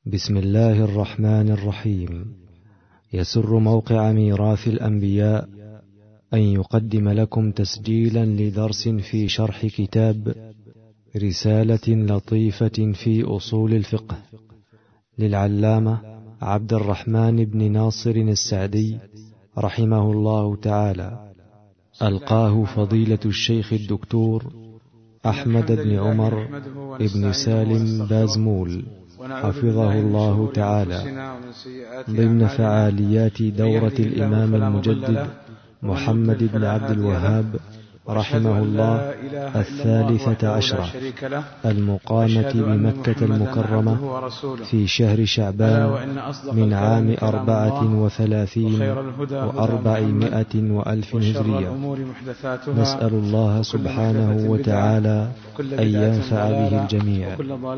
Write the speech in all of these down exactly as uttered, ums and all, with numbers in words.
بسم الله الرحمن الرحيم. يسر موقع ميراث الأنبياء أن يقدم لكم تسجيلا لدرس في شرح كتاب رسالة لطيفة في أصول الفقه للعلامة عبد الرحمن بن ناصر السعدي رحمه الله تعالى، ألقاه فضيلة الشيخ الدكتور أحمد بن عمر بن سالم بازمول حفظه الله تعالى ضمن فعاليات دورة الإمام المجدد محمد بن عبد الوهاب رحمه الله الثالثة عشرة المقامة بمكة المكرمة في شهر شعبان من عام أربعة وثلاثين وأربعمائة وألف هجرية. نسأل الله سبحانه وتعالى أن ينفع به الجميع.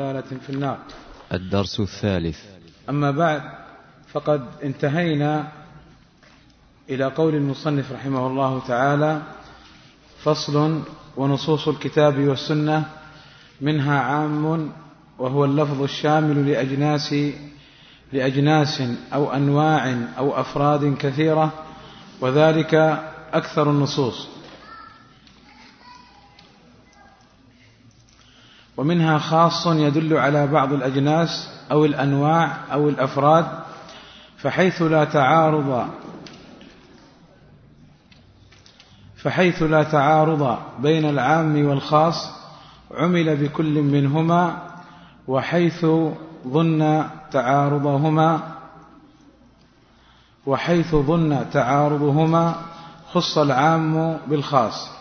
الدرس الثالث. أما بعد، فقد انتهينا إلى قول المصنف رحمه الله تعالى: فصل: ونصوص الكتاب والسنة منها عام وهو اللفظ الشامل لأجناس لأجناس أو أنواع أو أفراد كثيرة، وذلك أكثر النصوص. ومنها خاص يدل على بعض الأجناس أو الأنواع أو الأفراد، فحيث لا تعارض فحيث لا تعارض بين العام والخاص عمل بكل منهما، وحيث ظن تعارضهما وحيث ظن تعارضهما خص العام بالخاص.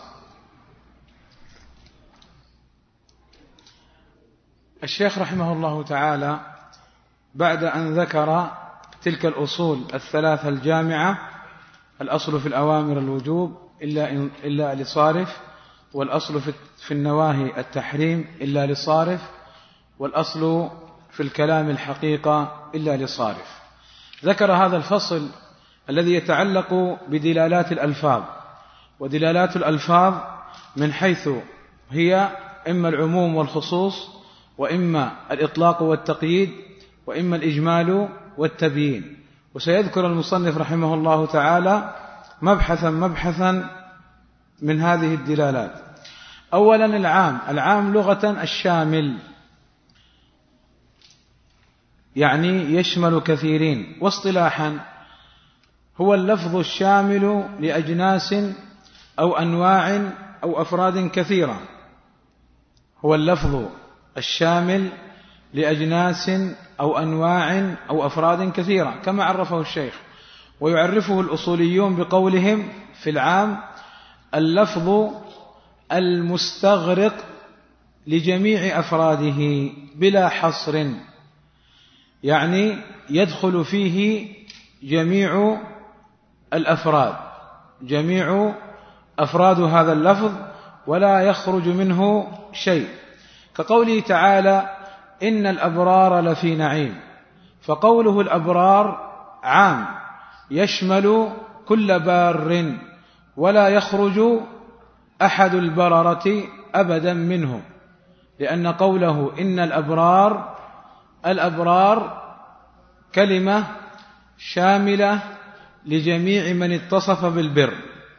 الشيخ رحمه الله تعالى بعد أن ذكر تلك الأصول الثلاثة الجامعة: الأصل في الأوامر الوجوب إلا, إلا لصارف، والأصل في النواهي التحريم إلا لصارف، والأصل في الكلام الحقيقة إلا لصارف. ذكر هذا الفصل الذي يتعلق بدلالات الألفاظ، ودلالات الألفاظ من حيث هي إما العموم والخصوص، وإما الإطلاق والتقييد، وإما الإجمال والتبيين. وسيذكر المصنف رحمه الله تعالى مبحثا مبحثا من هذه الدلالات. أولا العام. العام لغة الشامل، يعني يشمل كثيرين. واصطلاحا هو اللفظ الشامل لأجناس أو أنواع أو أفراد كثيرة. هو اللفظ الشامل لأجناس أو أنواع أو أفراد كثيرة كما عرفه الشيخ. ويعرفه الأصوليون بقولهم في العام: اللفظ المستغرق لجميع أفراده بلا حصر، يعني يدخل فيه جميع الأفراد، جميع أفراد هذا اللفظ، ولا يخرج منه شيء. كقوله تعالى: إن الأبرار لفي نعيم. فقوله الأبرار عام يشمل كل بار، ولا يخرج أحد البررة أبدا منه، لأن قوله إن الأبرار الأبرار كلمة شاملة لجميع من اتصف بالبر.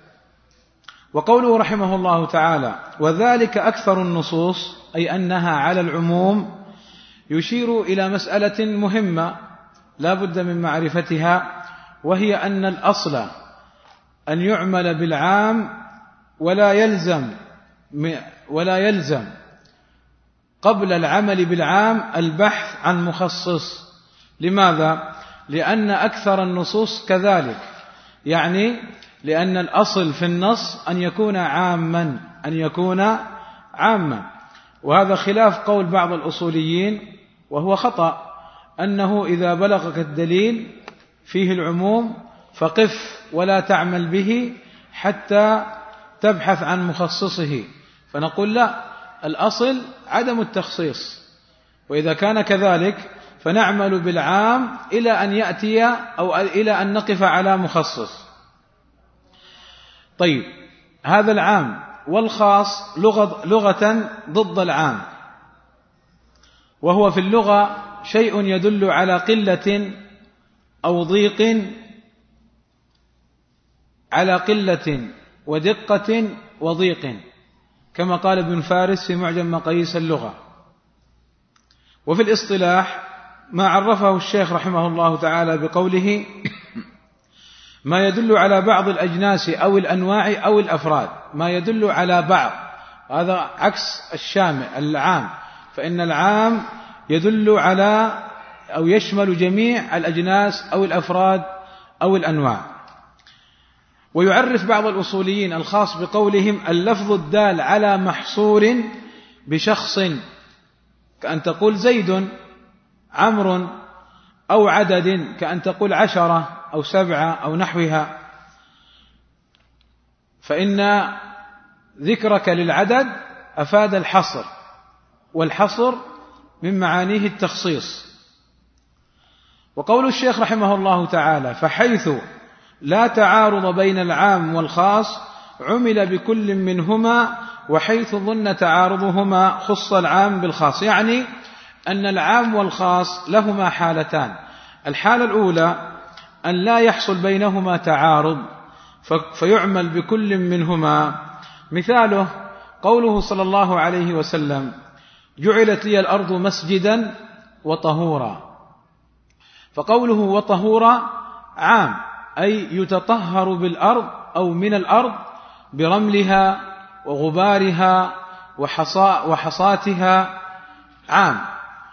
وقوله رحمه الله تعالى: وذلك أكثر النصوص، أي أنها على العموم، يشير إلى مسألة مهمة لا بد من معرفتها، وهي أن الأصل أن يعمل بالعام ولا يلزم ولا يلزم قبل العمل بالعام البحث عن مخصص. لماذا؟ لأن أكثر النصوص كذلك، يعني لأن الأصل في النص أن يكون عاما أن يكون عاما وهذا خلاف قول بعض الأصوليين، وهو خطأ، أنه إذا بلغك الدليل فيه العموم فقف ولا تعمل به حتى تبحث عن مخصصه. فنقول لا، الأصل عدم التخصيص، وإذا كان كذلك فنعمل بالعام إلى أن يأتي أو إلى أن نقف على مخصص. طيب، هذا العام والخاص لغة, لغة ضد العام، وهو في اللغة شيء يدل على قلة أو ضيق، على قلة ودقة وضيق، كما قال ابن فارس في معجم مقاييس اللغة. وفي الاصطلاح ما عرفه الشيخ رحمه الله تعالى بقوله ما يدل على بعض الأجناس أو الأنواع أو الأفراد، ما يدل على بعض، هذا عكس الشامل العام، فإن العام يدل على أو يشمل جميع الأجناس أو الأفراد أو الأنواع. ويعرف بعض الأصوليين الخاص بقولهم اللفظ الدال على محصور بشخص، كأن تقول زيد، عمرو، أو عدد كأن تقول عشرة أو سبعة أو نحوها، فإن ذكرك للعدد أفاد الحصر، والحصر من معانيه التخصيص. وقول الشيخ رحمه الله تعالى فحيث لا تعارض بين العام والخاص عمل بكل منهما، وحيث ظن تعارضهما خص العام بالخاص، يعني أن العام والخاص لهما حالتان. الحالة الأولى أن لا يحصل بينهما تعارض فيعمل بكل منهما، مثاله قوله صلى الله عليه وسلم جعلت لي الأرض مسجدا وطهورا، فقوله وطهورا عام، أي يتطهر بالأرض أو من الأرض برملها وغبارها وحصاتها، عام،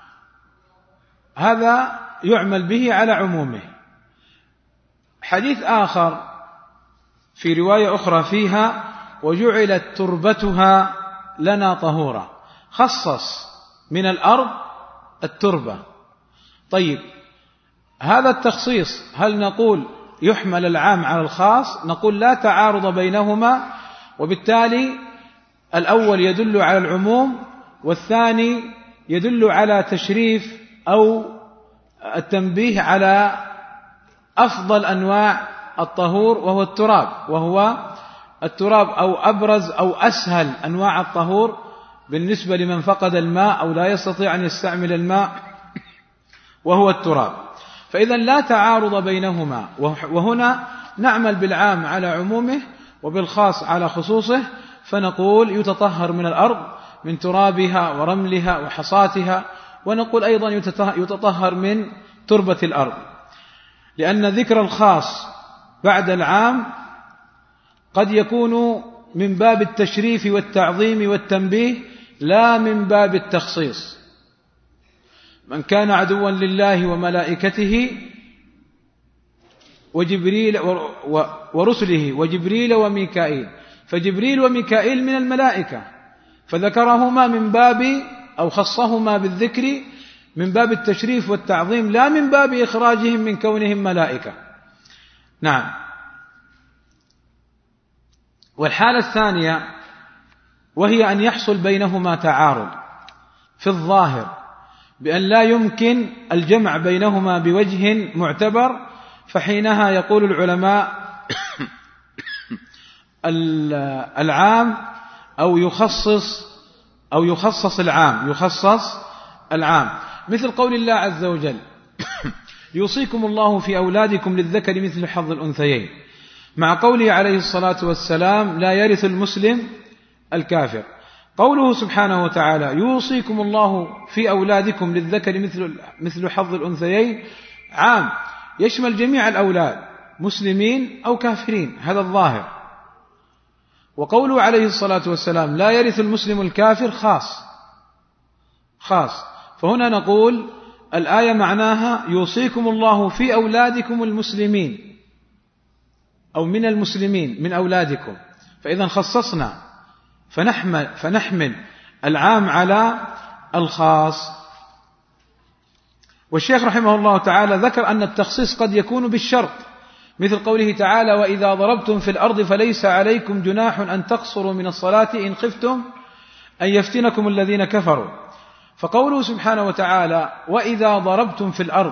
هذا يعمل به على عمومه. حديث آخر في رواية أخرى فيها وجعلت تربتها لنا طهورا، خصص من الأرض التربة. طيب هذا التخصيص هل نقول يحمل العام على الخاص؟ نقول لا تعارض بينهما، وبالتالي الأول يدل على العموم والثاني يدل على تشريف أو التنبيه على أفضل أنواع الطهور وهو التراب، وهو التراب أو أبرز أو أسهل أنواع الطهور بالنسبة لمن فقد الماء أو لا يستطيع أن يستعمل الماء، وهو التراب. فإذا لا تعارض بينهما، وهنا نعمل بالعام على عمومه وبالخاص على خصوصه، فنقول يتطهر من الأرض من ترابها ورملها وحصاتها، ونقول أيضا يتطهر من تربة الأرض، لأن ذكر الخاص بعد العام قد يكون من باب التشريف والتعظيم والتنبيه لا من باب التخصيص. من كان عدوا لله وملائكته وجبريل ورسله وجبريل وميكائيل، فجبريل وميكائيل من الملائكة، فذكرهما من باب أو خصهما بالذكر من باب التشريف والتعظيم لا من باب إخراجهم من كونهم ملائكة. نعم. والحالة الثانية وهي أن يحصل بينهما تعارض في الظاهر بأن لا يمكن الجمع بينهما بوجه معتبر، فحينها يقول العلماء العام أو يخصص أو يخصص العام يخصص العام مثل قول الله عز وجل يوصيكم الله في أولادكم للذكر مثل حظ الأنثيين، مع قوله عليه الصلاة والسلام لا يرث المسلم الكافر. قوله سبحانه وتعالى يوصيكم الله في أولادكم للذكر مثل مثل حظ الأنثيين عام، يشمل جميع الأولاد مسلمين أو كافرين، هذا الظاهر. وقوله عليه الصلاة والسلام لا يرث المسلم الكافر خاص خاص فهنا نقول الآية معناها يوصيكم الله في أولادكم المسلمين أو من المسلمين من أولادكم، فإذا خصصنا فنحمل, فنحمل العام على الخاص. والشيخ رحمه الله تعالى ذكر أن التخصيص قد يكون بالشرط، مثل قوله تعالى وإذا ضربتم في الأرض فليس عليكم جناح أن تقصروا من الصلاة إن خفتم أن يفتنكم الذين كفروا. فقوله سبحانه وتعالى وإذا ضربتم في الأرض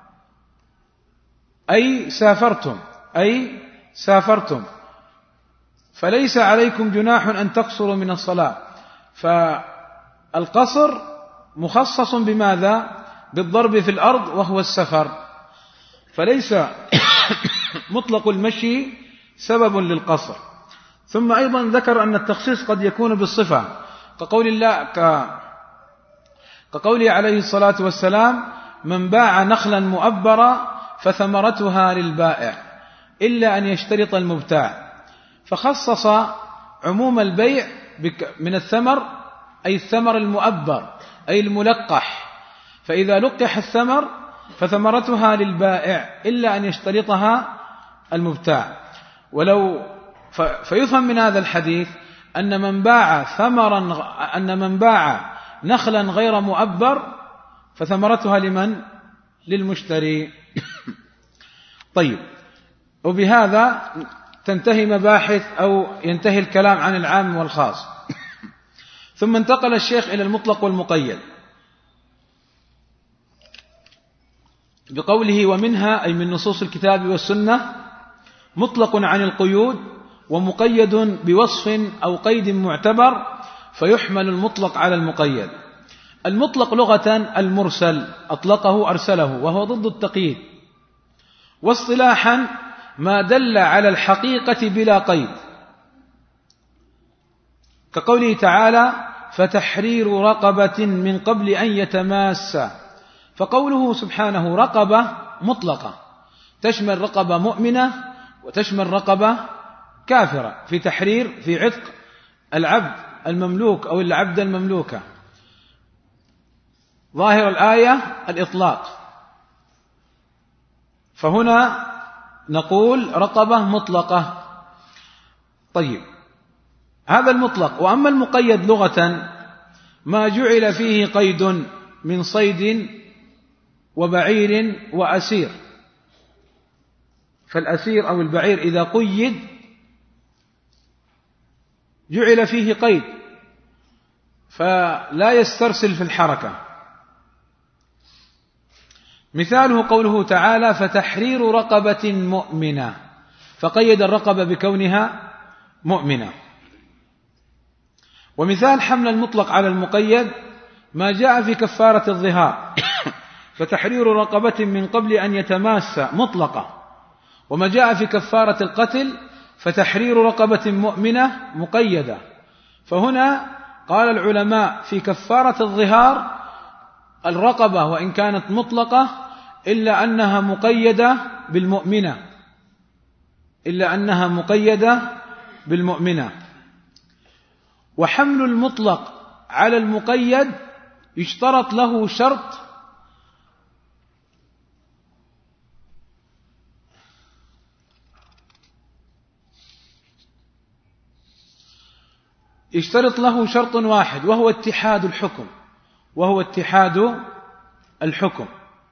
أي سافرتم أي سافرتم فليس عليكم جناح أن تقصروا من الصلاة، فالقصر مخصص بماذا؟ بالضرب في الأرض وهو السفر، فليس مطلق المشي سبب للقصر. ثم أيضا ذكر أن التخصيص قد يكون بالصفة، كقول الله ك... كقوله عليه الصلاة والسلام: من باع نخلا مؤبرا فثمرتها للبائع إلا أن يشترط المبتاع، فخصص عموم البيع من الثمر، أي الثمر المؤبر أي الملقح، فإذا لقح الثمر فثمرتها للبائع إلا أن يشترطها المبتاع. ولو فيفهم من هذا الحديث أن من باع ثمرا أن من باع نخلا غير مؤبر فثمرتها لمن؟ للمشتري. طيب، وبهذا تنتهي مباحث أو ينتهي الكلام عن العام والخاص. ثم انتقل الشيخ إلى المطلق والمقيد بقوله: ومنها، أي من نصوص الكتاب والسنة، مطلق عن القيود ومقيد بوصف أو قيد معتبر، فيحمل المطلق على المقيد. المطلق لغة المرسل، أطلقه أرسله، وهو ضد التقييد. واصطلاحا ما دل على الحقيقة بلا قيد، كقوله تعالى: فتحرير رقبة من قبل أن يتماسا. فقوله سبحانه رقبة مطلقة تشمل رقبة مؤمنة وتشمل رقبة كافرة، في تحرير في عتق العبد المملوك أو العبد المملوكة. ظاهر الآية الإطلاق، فهنا نقول رقبة مطلقة. طيب، هذا المطلق. وأما المقيد لغة ما جعل فيه قيد من صيد وبعير وأسير، فالأسير أو البعير إذا قيد جعل فيه قيد فلا يسترسل في الحركة. مثاله قوله تعالى: فتحرير رقبة مؤمنة، فقيد الرقبة بكونها مؤمنة. ومثال حمل المطلق على المقيد ما جاء في كفارة الظهار، فتحرير رقبة من قبل أن يتماسا مطلقة. وما جاء في كفارة القتل فتحرير رقبة مؤمنة مقيدة. فهنا قال العلماء في كفارة الظهار الرقبة وإن كانت مطلقة إلا أنها مقيدة بالمؤمنة إلا أنها مقيدة بالمؤمنة. وحمل المطلق على المقيد يشترط له شرط يشترط له شرط واحد، وهو اتحاد الحكم وهو اتحاد الحكم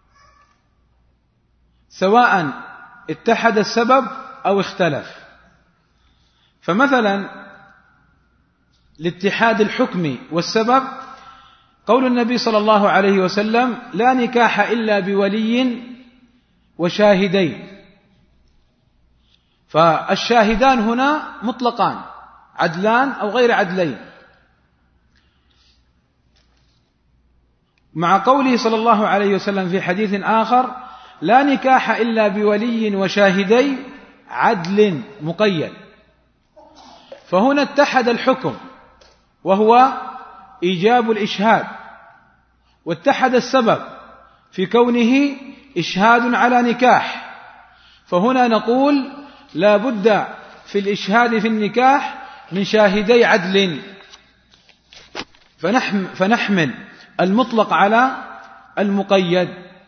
سواء اتحد السبب أو اختلف. فمثلا لاتحاد الحكم والسبب قول النبي صلى الله عليه وسلم: لا نكاح إلا بولي وشاهدين. فالشاهدان هنا مطلقان، عدلان أو غير عدلين، مع قوله صلى الله عليه وسلم في حديث آخر: لا نكاح إلا بولي وشاهدي عدل مقيد. فهنا اتحد الحكم وهو إيجاب الإشهاد، واتحد السبب في كونه إشهاد على نكاح. فهنا نقول لا بد في الإشهاد في النكاح من شاهدي عدل، فنحمل المطلق على المقيد.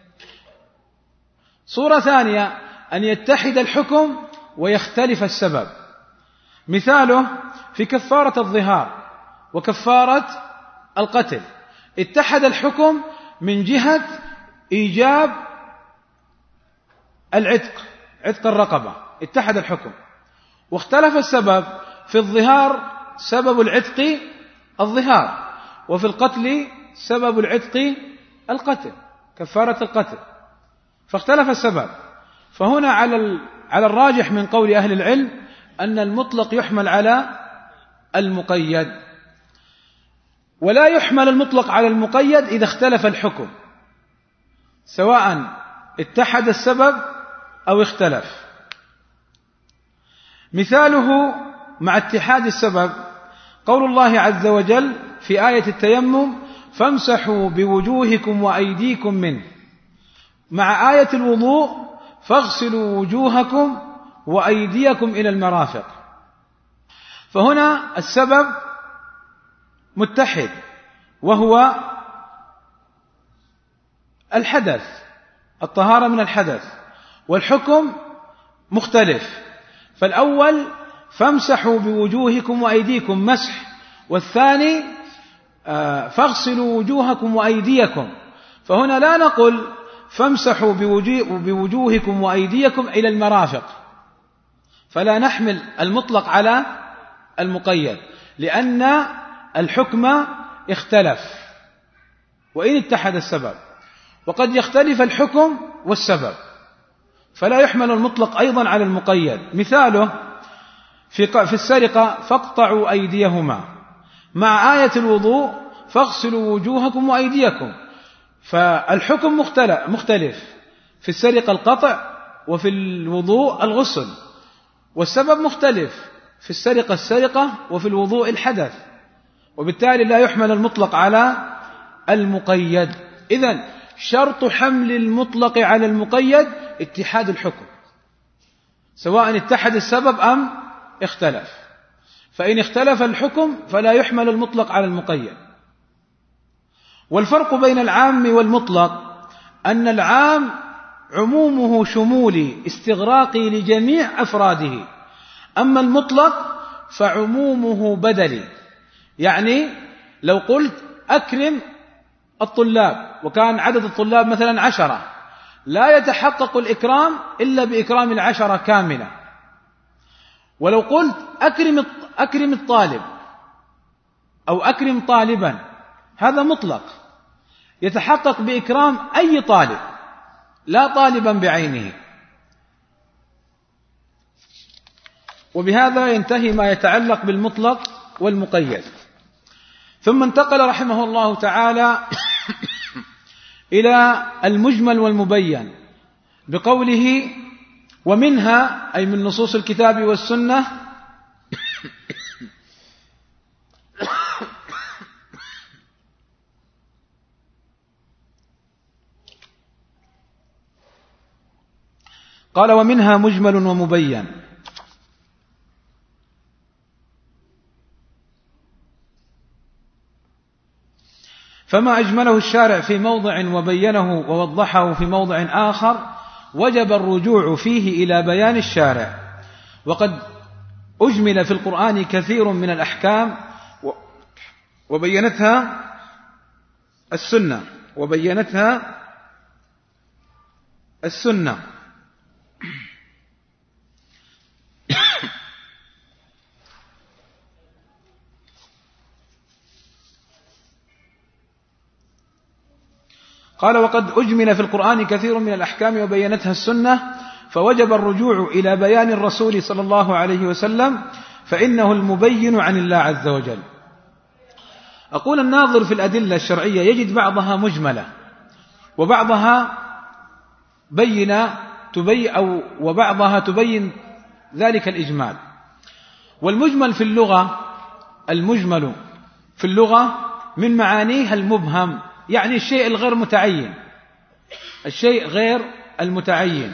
صورة ثانية أن يتحد الحكم ويختلف السبب، مثاله في كفارة الظهار وكفارة القتل، اتحد الحكم من جهة إيجاب العتق، عتق الرقبة، اتحد الحكم، واختلف السبب. في الظهار سبب العتق الظهار، وفي القتل سبب العتق القتل، كفارة القتل، فاختلف السبب. فهنا على على الراجح من قول أهل العلم أن المطلق يحمل على المقيد، ولا يحمل المطلق على المقيد إذا اختلف الحكم. سواء اتحد السبب أو اختلف. مثاله مع اتحاد السبب قول الله عز وجل في آية التيمم: فامسحوا بوجوهكم وأيديكم منه، مع آية الوضوء: فاغسلوا وجوهكم وأيديكم إلى المرافق. فهنا السبب متحد وهو الحدث، الطهارة من الحدث، والحكم مختلف. فالأول فامسحوا بوجوهكم وأيديكم مسح، والثاني فاغسلوا وجوهكم وأيديكم. فهنا لا نقول فامسحوا بوجوهكم وأيديكم إلى المرافق، فلا نحمل المطلق على المقيد، لأن الحكم اختلف وإن اتحد السبب، وقد يختلف الحكم والسبب، فلا يحمل المطلق أيضا على المقيد. مثاله في السرقة: فاقطعوا أيديهما، مع آية الوضوء: فاغسلوا وجوهكم وأيديكم. فالحكم مختلف، في السرقة القطع وفي الوضوء الغسل، والسبب مختلف، في السرقة السرقة وفي الوضوء الحدث، وبالتالي لا يحمل المطلق على المقيد. إذن شرط حمل المطلق على المقيد اتحاد الحكم، سواء اتحد السبب أم اختلف. فإن اختلف الحكم فلا يحمل المطلق على المقيد. والفرق بين العام والمطلق أن العام عمومه شمولي استغراقي لجميع أفراده، أما المطلق فعمومه بدلي. يعني لو قلت أكرم الطلاب وكان عدد الطلاب مثلا عشرة، لا يتحقق الإكرام إلا بإكرام العشرة كاملة. ولو قلت أكرم أكرم الطالب أو أكرم طالبا، هذا مطلق يتحقق بإكرام أي طالب لا طالبا بعينه. وبهذا ينتهي ما يتعلق بالمطلق والمقيد. ثم انتقل رحمه الله تعالى إلى المجمل والمبين بقوله: ومنها، أي من نصوص الكتاب والسنة، قال: ومنها مجمل ومبين. فما أجمله الشارع في موضع وبينه ووضحه في موضع آخر وجب الرجوع فيه إلى بيان الشارع. وقد أجمل في القرآن كثير من الأحكام وبينتها السنة وبينتها السنة قال: وقد أجمل في القرآن كثير من الأحكام وبينتها السنة، فوجب الرجوع إلى بيان الرسول صلى الله عليه وسلم، فإنه المبين عن الله عز وجل. أقول: الناظر في الأدلة الشرعية يجد بعضها مجملة وبعضها بينة تبين أو وبعضها تبين ذلك الإجمال. والمجمل في اللغة المجمل في اللغة من معانيها المبهم، يعني الشيء الغير متعين، الشيء غير المتعين.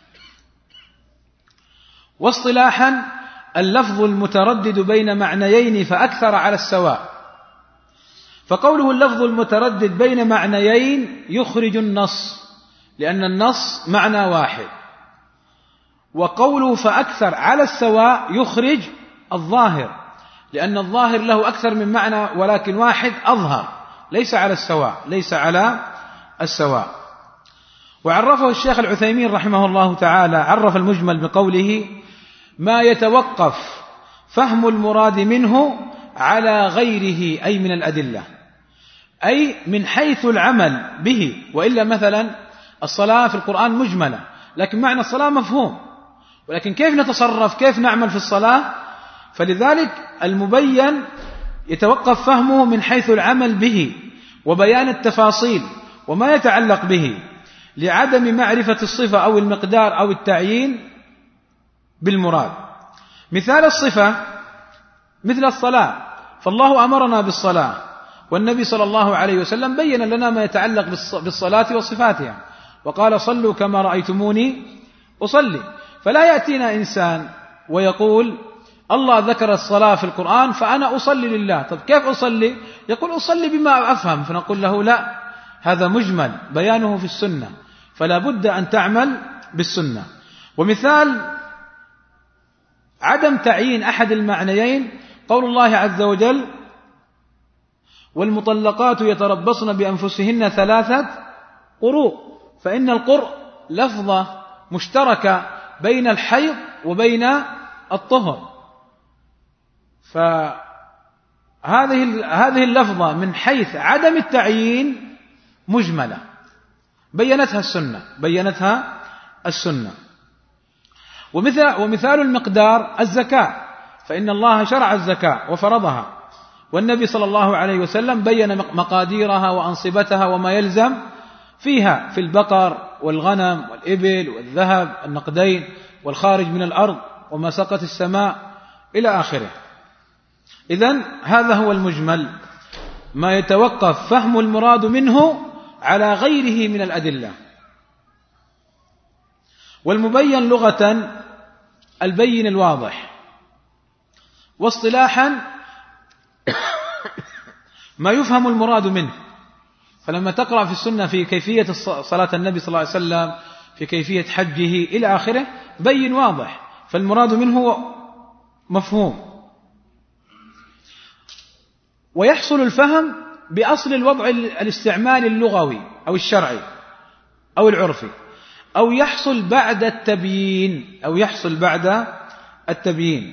واصطلاحا اللفظ المتردد بين معنيين فأكثر على السواء. فقوله اللفظ المتردد بين معنيين يخرج النص، لأن النص معنى واحد. وقوله فأكثر على السواء يخرج الظاهر، لأن الظاهر له أكثر من معنى ولكن واحد أظهر، ليس على السواء ليس على السواء. وعرفه الشيخ العثيمين رحمه الله تعالى، عرف المجمل بقوله: ما يتوقف فهم المراد منه على غيره، أي من الأدلة، أي من حيث العمل به. وإلا مثلا الصلاة في القرآن مجملة، لكن معنى الصلاة مفهوم، ولكن كيف نتصرف، كيف نعمل في الصلاة؟ فلذلك المبين يتوقف فهمه من حيث العمل به وبيان التفاصيل وما يتعلق به. لعدم معرفة الصفة أو المقدار أو التعيين بالمراد. مثال الصفة مثل الصلاة، فالله أمرنا بالصلاة، والنبي صلى الله عليه وسلم بين لنا ما يتعلق بالصلاة وصفاتها، وقال صلوا كما رأيتموني أصلي. فلا يأتينا إنسان ويقول الله ذكر الصلاة في القرآن فأنا أصلي لله، طب كيف أصلي؟ يقول أصلي بما أفهم، فنقول له لا، هذا مجمل بيانه في السنة، فلا بد أن تعمل بالسنة. ومثال عدم تعيين أحد المعنيين قول الله عز وجل والمطلقات يتربصن بأنفسهن ثلاثة قروء، فإن القرء لفظة مشتركة بين الحيض وبين الطهر، فهذه هذه اللفظة من حيث عدم التعيين مجملة بينتها السنة بينتها السنة. ومثال ومثال المقدار الزكاة، فإن الله شرع الزكاة وفرضها، والنبي صلى الله عليه وسلم بين مقاديرها وأنصبتها وما يلزم فيها في البقر والغنم والإبل والذهب النقدين والخارج من الأرض وما سقت السماء إلى آخره. إذن هذا هو المجمل، ما يتوقف فهم المراد منه على غيره من الأدلة. والمبين لغة البين الواضح، واصطلاحا ما يفهم المراد منه. فلما تقرأ في السنة في كيفية صلاة النبي صلى الله عليه وسلم، في كيفية حجه إلى آخره، بين واضح، فالمراد منه مفهوم. ويحصل الفهم بأصل الوضع الاستعمال اللغوي أو الشرعي أو العرفي، أو يحصل بعد التبيين أو يحصل بعد التبيين.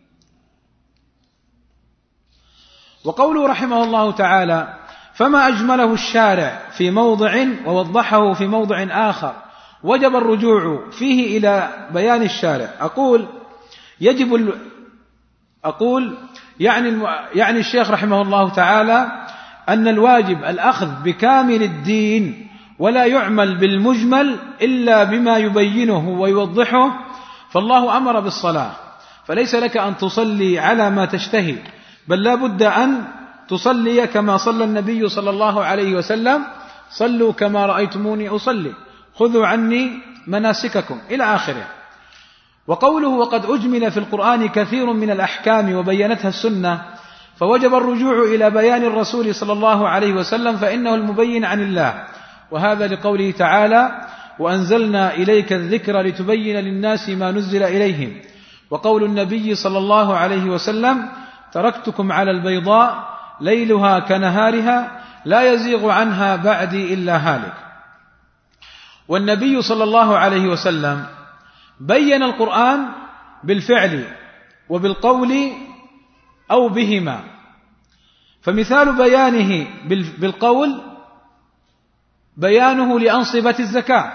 وقوله رحمه الله تعالى فما أجمله الشارع في موضع ووضحه في موضع آخر وجب الرجوع فيه إلى بيان الشارع. أقول يجب ال... أقول يعني الم... يعني الشيخ رحمه الله تعالى أن الواجب الأخذ بكامل الدين، ولا يعمل بالمجمل إلا بما يبينه ويوضحه. فالله أمر بالصلاة، فليس لك أن تصلي على ما تشتهي، بل لا بد أن تصلي كما صلى النبي صلى الله عليه وسلم، صلوا كما رأيتموني أصلي، خذوا عني مناسككم إلى آخره. وقوله وقد أجمل في القرآن كثير من الأحكام وبينتها السنة، فوجب الرجوع إلى بيان الرسول صلى الله عليه وسلم، فإنه المبين عن الله، وهذا لقوله تعالى وأنزلنا إليك الذكر لتبين للناس ما نزل إليهم. وقول النبي صلى الله عليه وسلم تركتكم على البيضاء ليلها كنهارها لا يزيغ عنها بعدي إلا هالك. والنبي صلى الله عليه وسلم بين القرآن بالفعل وبالقول أو بهما، فمثال بيانه بالقول بيانه لأنصبة الزكاة،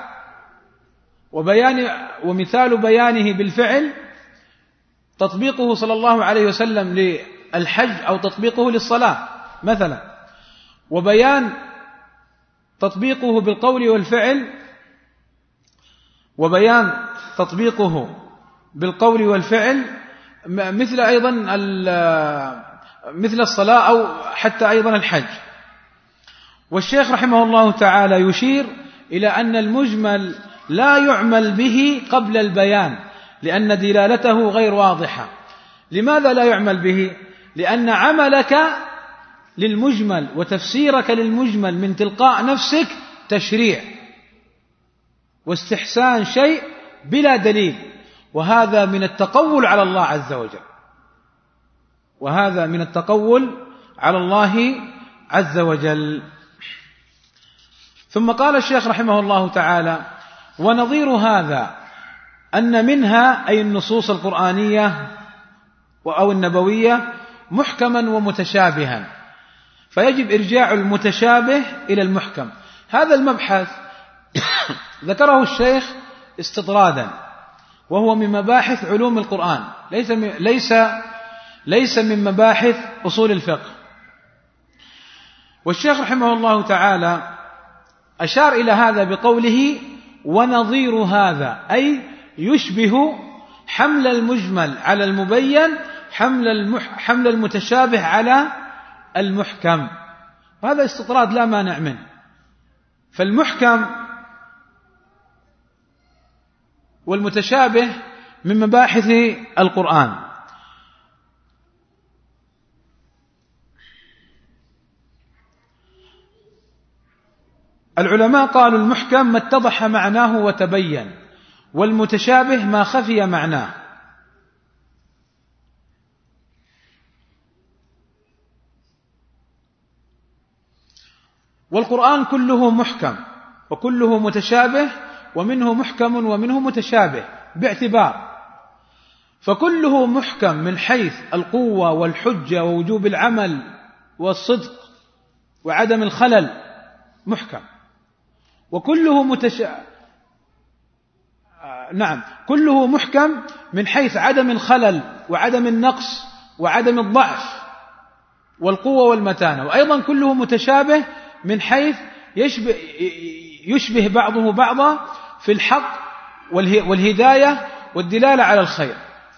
وبيان ومثال بيانه بالفعل تطبيقه صلى الله عليه وسلم للحج أو تطبيقه للصلاة مثلا. وبيان تطبيقه بالقول والفعل وبيان تطبيقه بالقول والفعل مثل أيضا مثل الصلاة أو حتى أيضا الحج. والشيخ رحمه الله تعالى يشير إلى أن المجمل لا يعمل به قبل البيان، لأن دلالته غير واضحة. لماذا لا يعمل به؟ لأن عملك للمجمل وتفسيرك للمجمل من تلقاء نفسك تشريع واستحسان شيء بلا دليل، وهذا من التقول على الله عز وجل وهذا من التقول على الله عز وجل. ثم قال الشيخ رحمه الله تعالى ونظير هذا أن منها أي النصوص القرآنية أو النبوية محكما ومتشابها، فيجب إرجاع المتشابه إلى المحكم. هذا المبحث ذكره الشيخ استطرادا، وهو من مباحث علوم القرآن، ليس ليس ليس من مباحث أصول الفقه. والشيخ رحمه الله تعالى أشار إلى هذا بقوله ونظير هذا، أي يشبه حمل المجمل على المبين حمل المح حمل المتشابه على المحكم، وهذا استطراد لا مانع منه. فالمحكم والمتشابه من مباحث القرآن. العلماء قالوا المحكم ما اتضح معناه وتبين، والمتشابه ما خفي معناه. والقرآن كله محكم وكله متشابه، ومنه محكم ومنه متشابه باعتبار، فكله محكم من حيث القوة والحجة ووجوب العمل والصدق وعدم الخلل محكم، وكله متشابه نعم كله محكم من حيث عدم الخلل وعدم النقص وعدم الضعف والقوة والمتانة، وأيضا كله متشابه من حيث يشبه, يشبه بعضه بعضا في الحق والهداية والدلالة على الخير.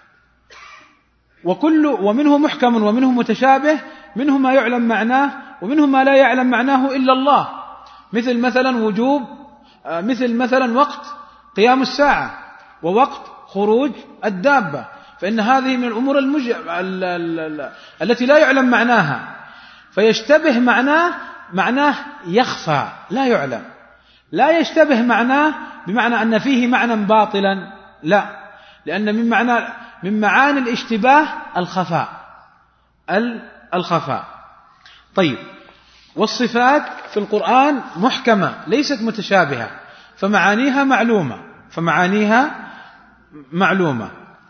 وكل ومنه محكم ومنه متشابه، منه ما يعلم معناه ومنه ما لا يعلم معناه إلا الله، مثل مثلا وجوب مثل مثلا وقت قيام الساعة ووقت خروج الدابة، فإن هذه من الأمور المج... ال... ال... التي لا يعلم معناها، فيشتبه معناه معناه يخفى لا يعلم، لا يشتبه معناه بمعنى أن فيه معنى باطلا، لا، لأن من معنى من معاني الاشتباه الخفاء الخفاء. طيب، والصفات في القرآن محكمة ليست متشابهة، فمعانيها معلومة فمعانيها معلومة.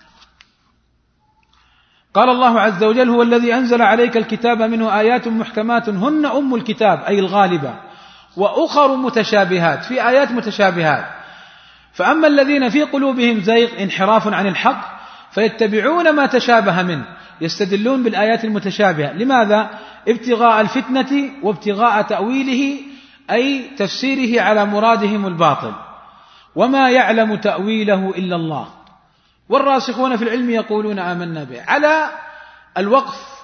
قال الله عز وجل: هو الذي أنزل عليك الكتاب منه آيات محكمات هن أم الكتاب، أي الغالبة، وأخر متشابهات، في آيات متشابهات. فأما الذين في قلوبهم زيغ انحراف عن الحق فيتبعون ما تشابه منه، يستدلون بالآيات المتشابهة. لماذا؟ ابتغاء الفتنة وابتغاء تأويله، أي تفسيره على مرادهم الباطل. وما يعلم تأويله إلا الله، والراسخون في العلم يقولون آمنا به. على الوقف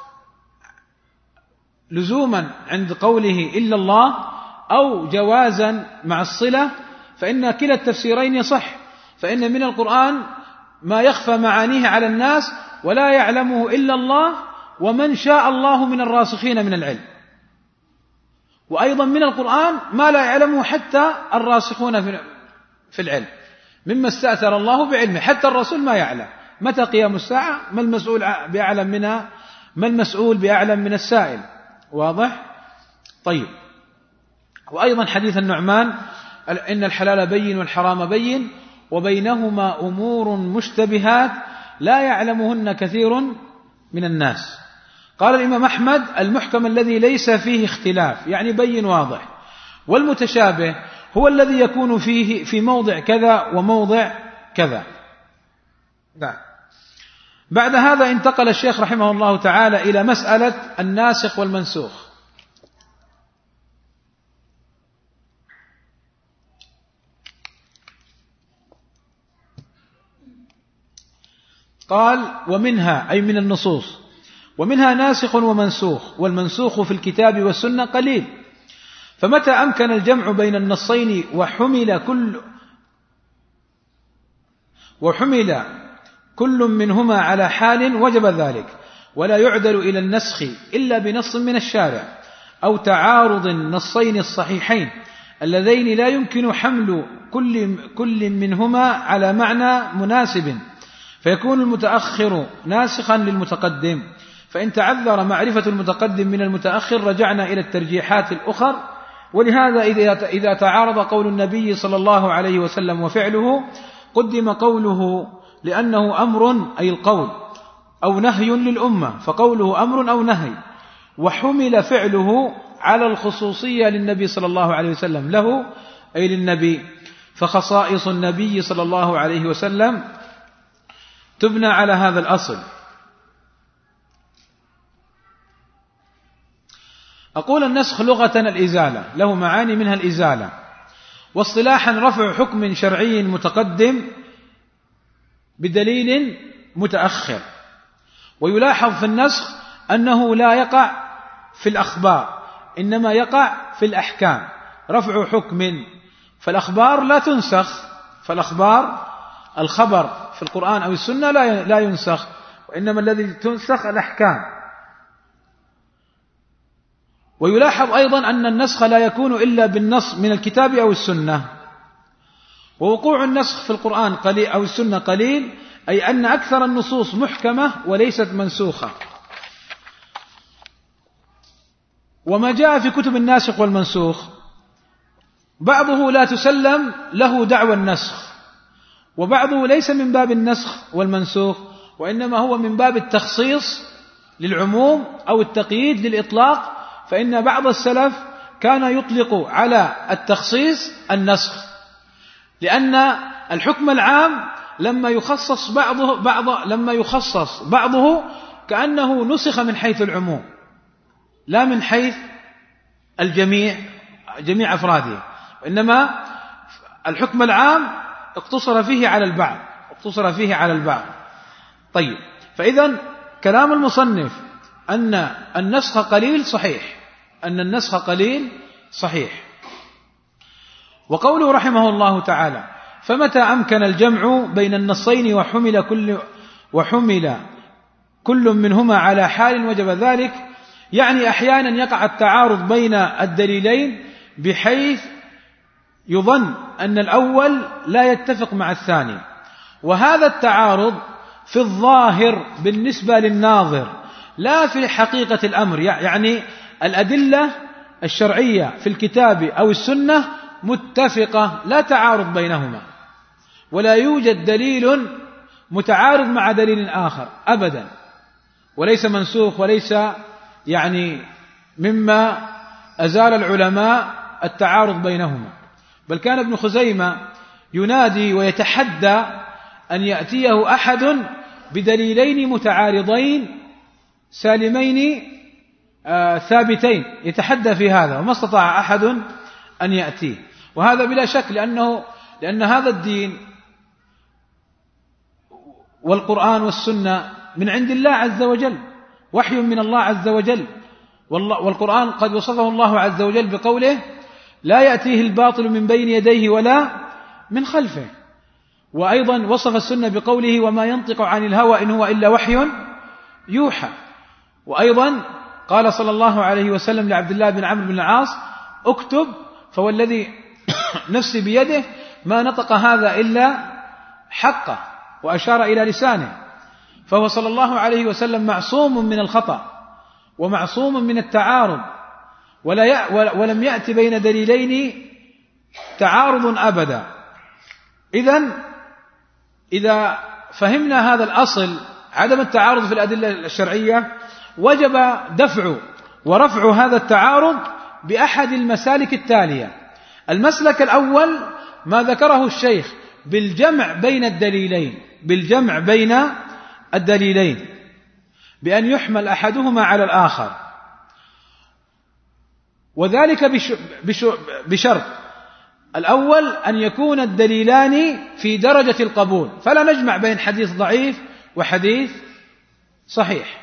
لزوما عند قوله إلا الله أو جوازا مع الصلة، فإن كلا التفسيرين يصح، فإن من القرآن ما يخفى معانيه على الناس ولا يعلمه إلا الله ومن شاء الله من الراسخين من العلم، وأيضا من القرآن ما لا يعلمه حتى الراسخون في العلم مما استأثر الله بعلمه، حتى الرسول ما يعلم متى قيام الساعة، ما المسؤول بأعلم منها، ما المسؤول بأعلم من السائل. واضح؟ طيب. وأيضا حديث النعمان: إن الحلال بين والحرام بين وبينهما أمور مشتبهات لا يعلمهن كثير من الناس. قال الإمام أحمد: المحكم الذي ليس فيه اختلاف، يعني بين واضح، والمتشابه هو الذي يكون فيه في موضع كذا وموضع كذا. نعم. بعد هذا انتقل الشيخ رحمه الله تعالى إلى مسألة الناسخ والمنسوخ. قال: ومنها، أي من النصوص، ومنها ناسخ ومنسوخ، والمنسوخ في الكتاب والسنة قليل، فمتى أمكن الجمع بين النصين وحمل كل وحمل كل منهما على حال وجب ذلك، ولا يعدل إلى النسخ إلا بنص من الشارع أو تعارض النصين الصحيحين اللذين لا يمكن حمل كل كل منهما على معنى مناسب، فيكون المتأخر ناسخا للمتقدم. فإن تعذر معرفة المتقدم من المتأخر رجعنا إلى الترجيحات الأخر. ولهذا إذا تعارض قول النبي صلى الله عليه وسلم وفعله قدم قوله، لأنه أمر أي القول أو نهي للأمة، فقوله أمر أو نهي، وحمل فعله على الخصوصية للنبي صلى الله عليه وسلم، له أي للنبي، فخصائص النبي صلى الله عليه وسلم تبنى على هذا الأصل. أقول النسخ لغة الإزالة، له معاني منها الإزالة، واصطلاحا رفع حكم شرعي متقدم بدليل متأخر. ويلاحظ في النسخ أنه لا يقع في الأخبار، إنما يقع في الأحكام. رفع حكم، فالأخبار لا تنسخ، فالأخبار الخبر في القرآن أو السنة لا ينسخ، وإنما الذي تنسخ الأحكام. ويلاحظ أيضا أن النسخ لا يكون إلا بالنص من الكتاب أو السنة، ووقوع النسخ في القرآن قليل أو السنة قليل، أي أن أكثر النصوص محكمة وليست منسوخة. وما جاء في كتب الناسخ والمنسوخ بعضه لا تسلم له دعوى النسخ، وبعضه ليس من باب النسخ والمنسوخ، وإنما هو من باب التخصيص للعموم أو التقييد للإطلاق. فإن بعض السلف كان يطلق على التخصيص النسخ، لأن الحكم العام لما يخصص بعضه بعض لما يخصص بعضه كأنه نسخ من حيث العموم لا من حيث الجميع جميع أفراده، وإنما الحكم العام اقتصر فيه على البعض اقتصر فيه على البعض. طيب، فإذا كلام المصنف أن النسخ قليل صحيح، أن النسخ قليل صحيح. وقوله رحمه الله تعالى: فمتى أمكن الجمع بين النصين وحمل كل وحمل كل منهما على حال وجب ذلك، يعني أحيانا يقع التعارض بين الدليلين بحيث يظن أن الأول لا يتفق مع الثاني، وهذا التعارض في الظاهر بالنسبة للناظر لا في حقيقة الأمر، يعني الأدلة الشرعية في الكتاب أو السنة متفقة لا تعارض بينهما، ولا يوجد دليل متعارض مع دليل آخر أبدا، وليس منسوخ، وليس يعني مما أزال العلماء التعارض بينهما. بل كان ابن خزيمة ينادي ويتحدى أن يأتيه أحد بدليلين متعارضين سالمين آه ثابتين، يتحدى في هذا، وما استطاع أحد أن يأتيه. وهذا بلا شك لأنه لأن هذا الدين والقرآن والسنة من عند الله عز وجل، وحي من الله عز وجل، والقرآن قد وصفه الله عز وجل بقوله: لا يأتيه الباطل من بين يديه ولا من خلفه. وأيضا وصف السنة بقوله: وما ينطق عن الهوى إن هو إلا وحي يوحى. وأيضا قال صلى الله عليه وسلم لعبد الله بن عمرو بن العاص: اكتب فوالذي نفسي بيده ما نطق هذا إلا حقه، وأشار إلى لسانه. فهو صلى الله عليه وسلم معصوم من الخطأ ومعصوم من التعارض، ولا ولم يأتي بين دليلين تعارض أبدا. إذن إذا فهمنا هذا الأصل عدم التعارض في الأدلة الشرعية، وجب دفع ورفع هذا التعارض بأحد المسالك التالية. المسلك الأول ما ذكره الشيخ بالجمع بين الدليلين بالجمع بين الدليلين بأن يحمل أحدهما على الآخر، وذلك بشرط الأول أن يكون الدليلان في درجة القبول، فلا نجمع بين حديث ضعيف وحديث صحيح.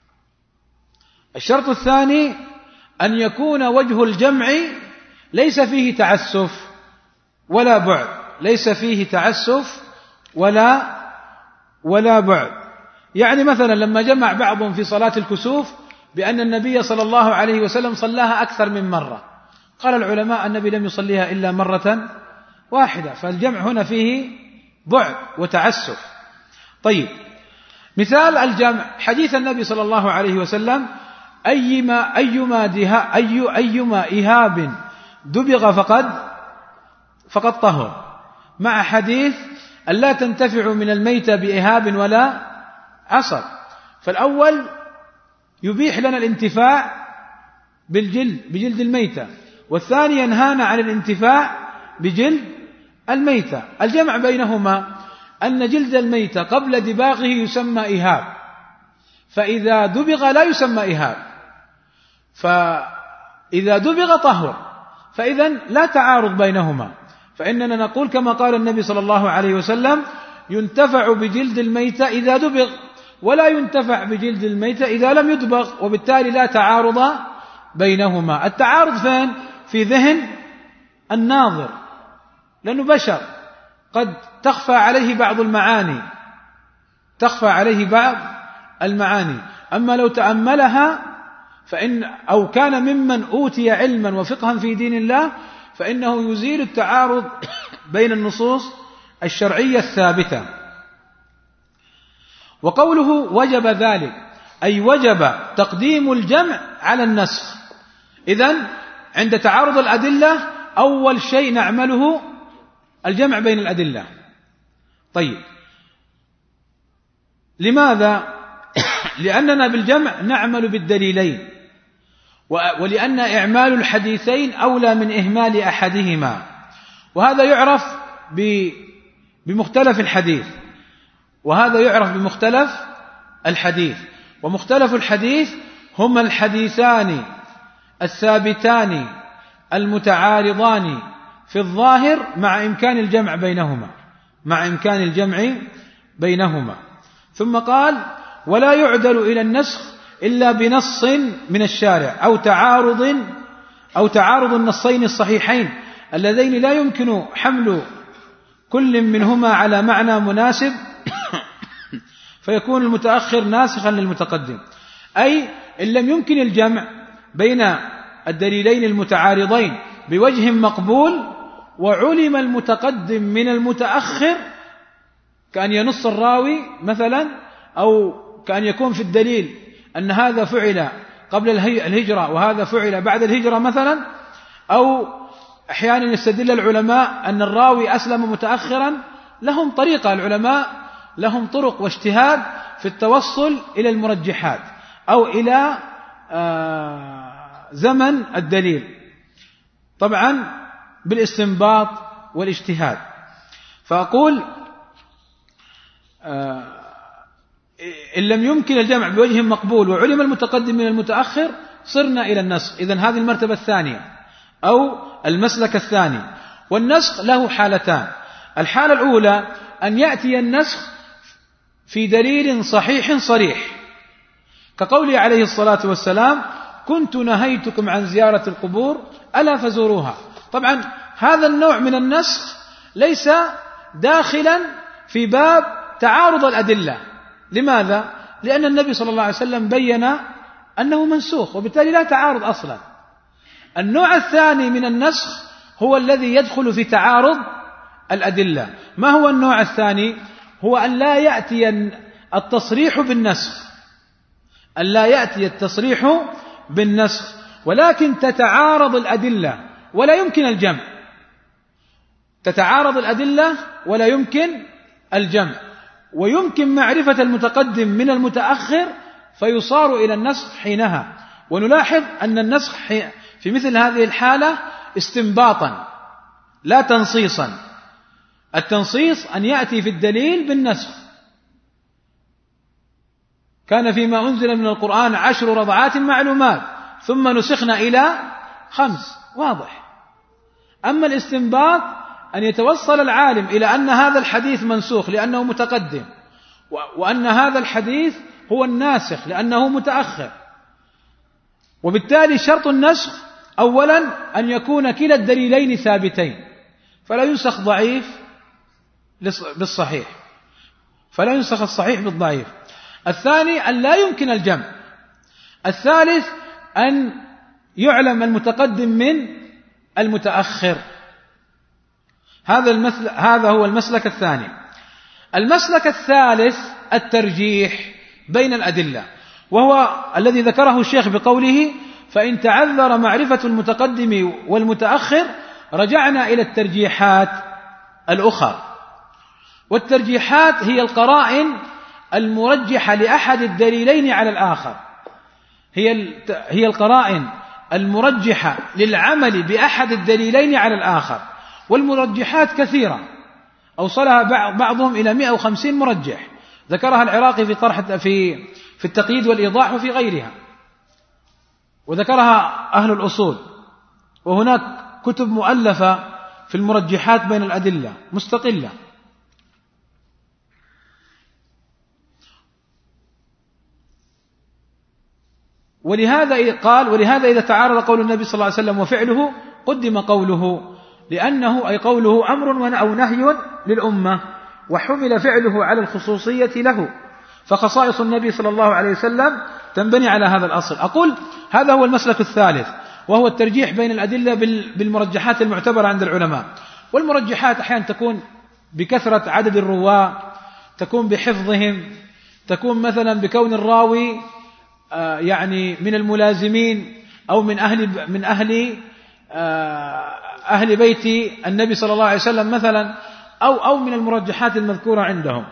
الشرط الثاني أن يكون وجه الجمع ليس فيه تعسف ولا بعد ليس فيه تعسف ولا ولا بعد. يعني مثلا لما جمع بعضهم في صلاة الكسوف بأن النبي صلى الله عليه وسلم صلاها أكثر من مرة، قال العلماء النبي لم يصليها إلا مرة واحدة، فالجمع هنا فيه بعد وتعسف. طيب، مثال الجمع حديث النبي صلى الله عليه وسلم: أيما أيما دها أي أيما إهاب دبغ فقد فقد طهر، مع حديث ألا تنتفع من الميتة بإهاب ولا عصر. فالأول يبيح لنا الانتفاع بالجلد بجلد الميتة، والثاني ينهانا عن الانتفاع بجلد الميتة. الجمع بينهما أن جلد الميتة قبل دباغه يسمى إهاب، فإذا دبغ لا يسمى إهاب، فإذا دبغ طهر، فإذا لا تعارض بينهما. فإننا نقول كما قال النبي صلى الله عليه وسلم: ينتفع بجلد الميتة إذا دبغ، ولا ينتفع بجلد الميتة إذا لم يدبغ، وبالتالي لا تعارض بينهما. التعارض فين؟ في ذهن الناظر، لأنه بشر قد تخفى عليه بعض المعاني تخفى عليه بعض المعاني أما لو تأملها فإن أو كان ممن أوتي علما وفقها في دين الله فإنه يزيل التعارض بين النصوص الشرعية الثابتة. وقوله وجب ذلك أي وجب تقديم الجمع على النسخ. إذن عند تعارض الأدلة أول شيء نعمله الجمع بين الأدلة. طيب، لماذا؟ لأننا بالجمع نعمل بالدليلين، ولأن إعمال الحديثين أولى من إهمال أحدهما، وهذا يعرف بمختلف الحديث وهذا يعرف بمختلف الحديث ومختلف الحديث هما الحديثان الثابتان المتعارضان في الظاهر مع إمكان الجمع بينهما مع إمكان الجمع بينهما ثم قال: ولا يعدل إلى النسخ إلا بنص من الشارع أو تعارض أو تعارض النصين الصحيحين اللذين لا يمكن حمل كل منهما على معنى مناسب فيكون المتأخر ناسخا للمتقدم. أي إن لم يمكن الجمع بين الدليلين المتعارضين بوجه مقبول وعلم المتقدم من المتأخر، كأن ينص الراوي مثلا، أو كأن يكون في الدليل أن هذا فعل قبل الهجرة وهذا فعل بعد الهجرة مثلا، أو أحيانا يستدل العلماء أن الراوي أسلم متأخرا. لهم طريقة، العلماء لهم طرق واجتهاد في التوصل إلى المرجحات أو إلى زمن الدليل، طبعا بالاستنباط والاجتهاد. فأقول إن لم يمكن الجمع بوجه مقبول وعلم المتقدم من المتأخر صرنا إلى النسخ. إذن هذه المرتبة الثانية أو المسلك الثاني. والنسخ له حالتان: الحالة الأولى أن يأتي النسخ في دليل صحيح صريح، كقوله عليه الصلاة والسلام: كنت نهيتكم عن زيارة القبور ألا فزوروها. طبعا هذا النوع من النسخ ليس داخلا في باب تعارض الأدلة. لماذا؟ لأن النبي صلى الله عليه وسلم بين أنه منسوخ، وبالتالي لا تعارض أصلا. النوع الثاني من النسخ هو الذي يدخل في تعارض الأدلة. ما هو النوع الثاني؟ هو أن لا يأتي التصريح بالنسخ أن لا يأتي التصريح بالنسخ ولكن تتعارض الأدلة ولا يمكن الجمع تتعارض الأدلة ولا يمكن الجمع ويمكن معرفة المتقدم من المتأخر فيصار إلى النسخ حينها. ونلاحظ أن النسخ في مثل هذه الحالة استنباطا لا تنصيصا. التنصيص أن يأتي في الدليل بالنسخ. كان فيما أنزل من القرآن عشر رضعات معلومات ثم نسخنا إلى خمس، واضح. أما الاستنباط أن يتوصل العالم إلى أن هذا الحديث منسوخ لأنه متقدم، وأن هذا الحديث هو الناسخ لأنه متأخر. وبالتالي شرط النسخ أولا أن يكون كلا الدليلين ثابتين، فلا ينسخ ضعيف بالصحيح فلا ينسخ الصحيح بالضعيف. الثاني أن لا يمكن الجمع. الثالث أن يعلم المتقدم من المتأخر. هذا المثل هذا هو المسلك الثاني. المسلك الثالث الترجيح بين الأدلة، وهو الذي ذكره الشيخ بقوله: فإن تعذر معرفة المتقدم والمتأخر رجعنا إلى الترجيحات الأخرى. والترجيحات هي القرائن المرجحة لأحد الدليلين على الآخر، هي هي القرائن المرجحة للعمل بأحد الدليلين على الآخر. والمرجحات كثيرة، أوصلها بعضهم إلى مئة وخمسين مرجح، ذكرها العراقي في طرح في في التقييد والإيضاح وفي غيرها، وذكرها أهل الأصول. وهناك كتب مؤلفة في المرجحات بين الأدلة مستقلة. ولهذا قال ولهذا إذا تعارض قول النبي صلى الله عليه وسلم وفعله قدم قوله، لأنه أي قوله أمر أو نهي للأمة، وحمل فعله على الخصوصية له، فخصائص النبي صلى الله عليه وسلم تنبني على هذا الأصل. أقول هذا هو المسلك الثالث، وهو الترجيح بين الأدلة بالمرجحات المعتبرة عند العلماء. والمرجحات أحيانا تكون بكثرة عدد الرواة، تكون بحفظهم، تكون مثلا بكون الراوي يعني من الملازمين أو من أهل من أهل أهل بيت النبي صلى الله عليه وسلم مثلا، أو أو من المرجحات المذكورة عندهم.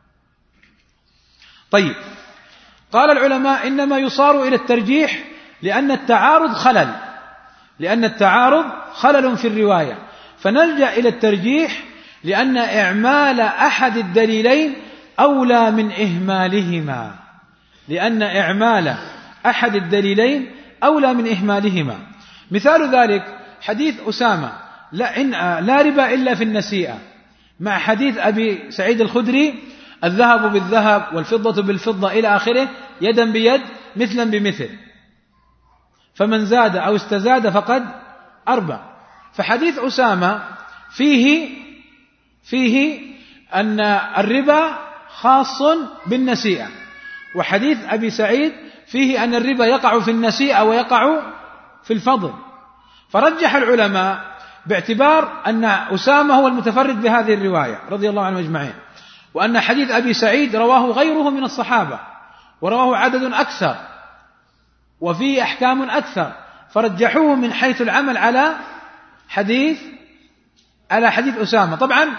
طيب، قال العلماء إنما يصار إلى الترجيح لأن التعارض خلل لأن التعارض خلل في الرواية، فنلجأ إلى الترجيح لأن إعمال أحد الدليلين أولى من إهمالهما لأن إعمال أحد الدليلين أولى من إهمالهما. مثال ذلك حديث أسامة لا, إن لا ربا إلا في النسيئة، مع حديث أبي سعيد الخدري الذهب بالذهب والفضة بالفضة إلى آخره، يدا بيد مثلا بمثل، فمن زاد أو استزاد فقد أربى. فحديث أسامة فيه فيه أن الربا خاص بالنسيئة، وحديث أبي سعيد فيه أن الربا يقع في النسيئة ويقع في الفضل. فرجح العلماء باعتبار أن أسامة هو المتفرد بهذه الرواية رضي الله عنه أجمعين، وأن حديث أبي سعيد رواه غيره من الصحابة ورواه عدد أكثر وفيه أحكام أكثر، فرجحوه من حيث العمل على حديث على حديث أسامة. طبعا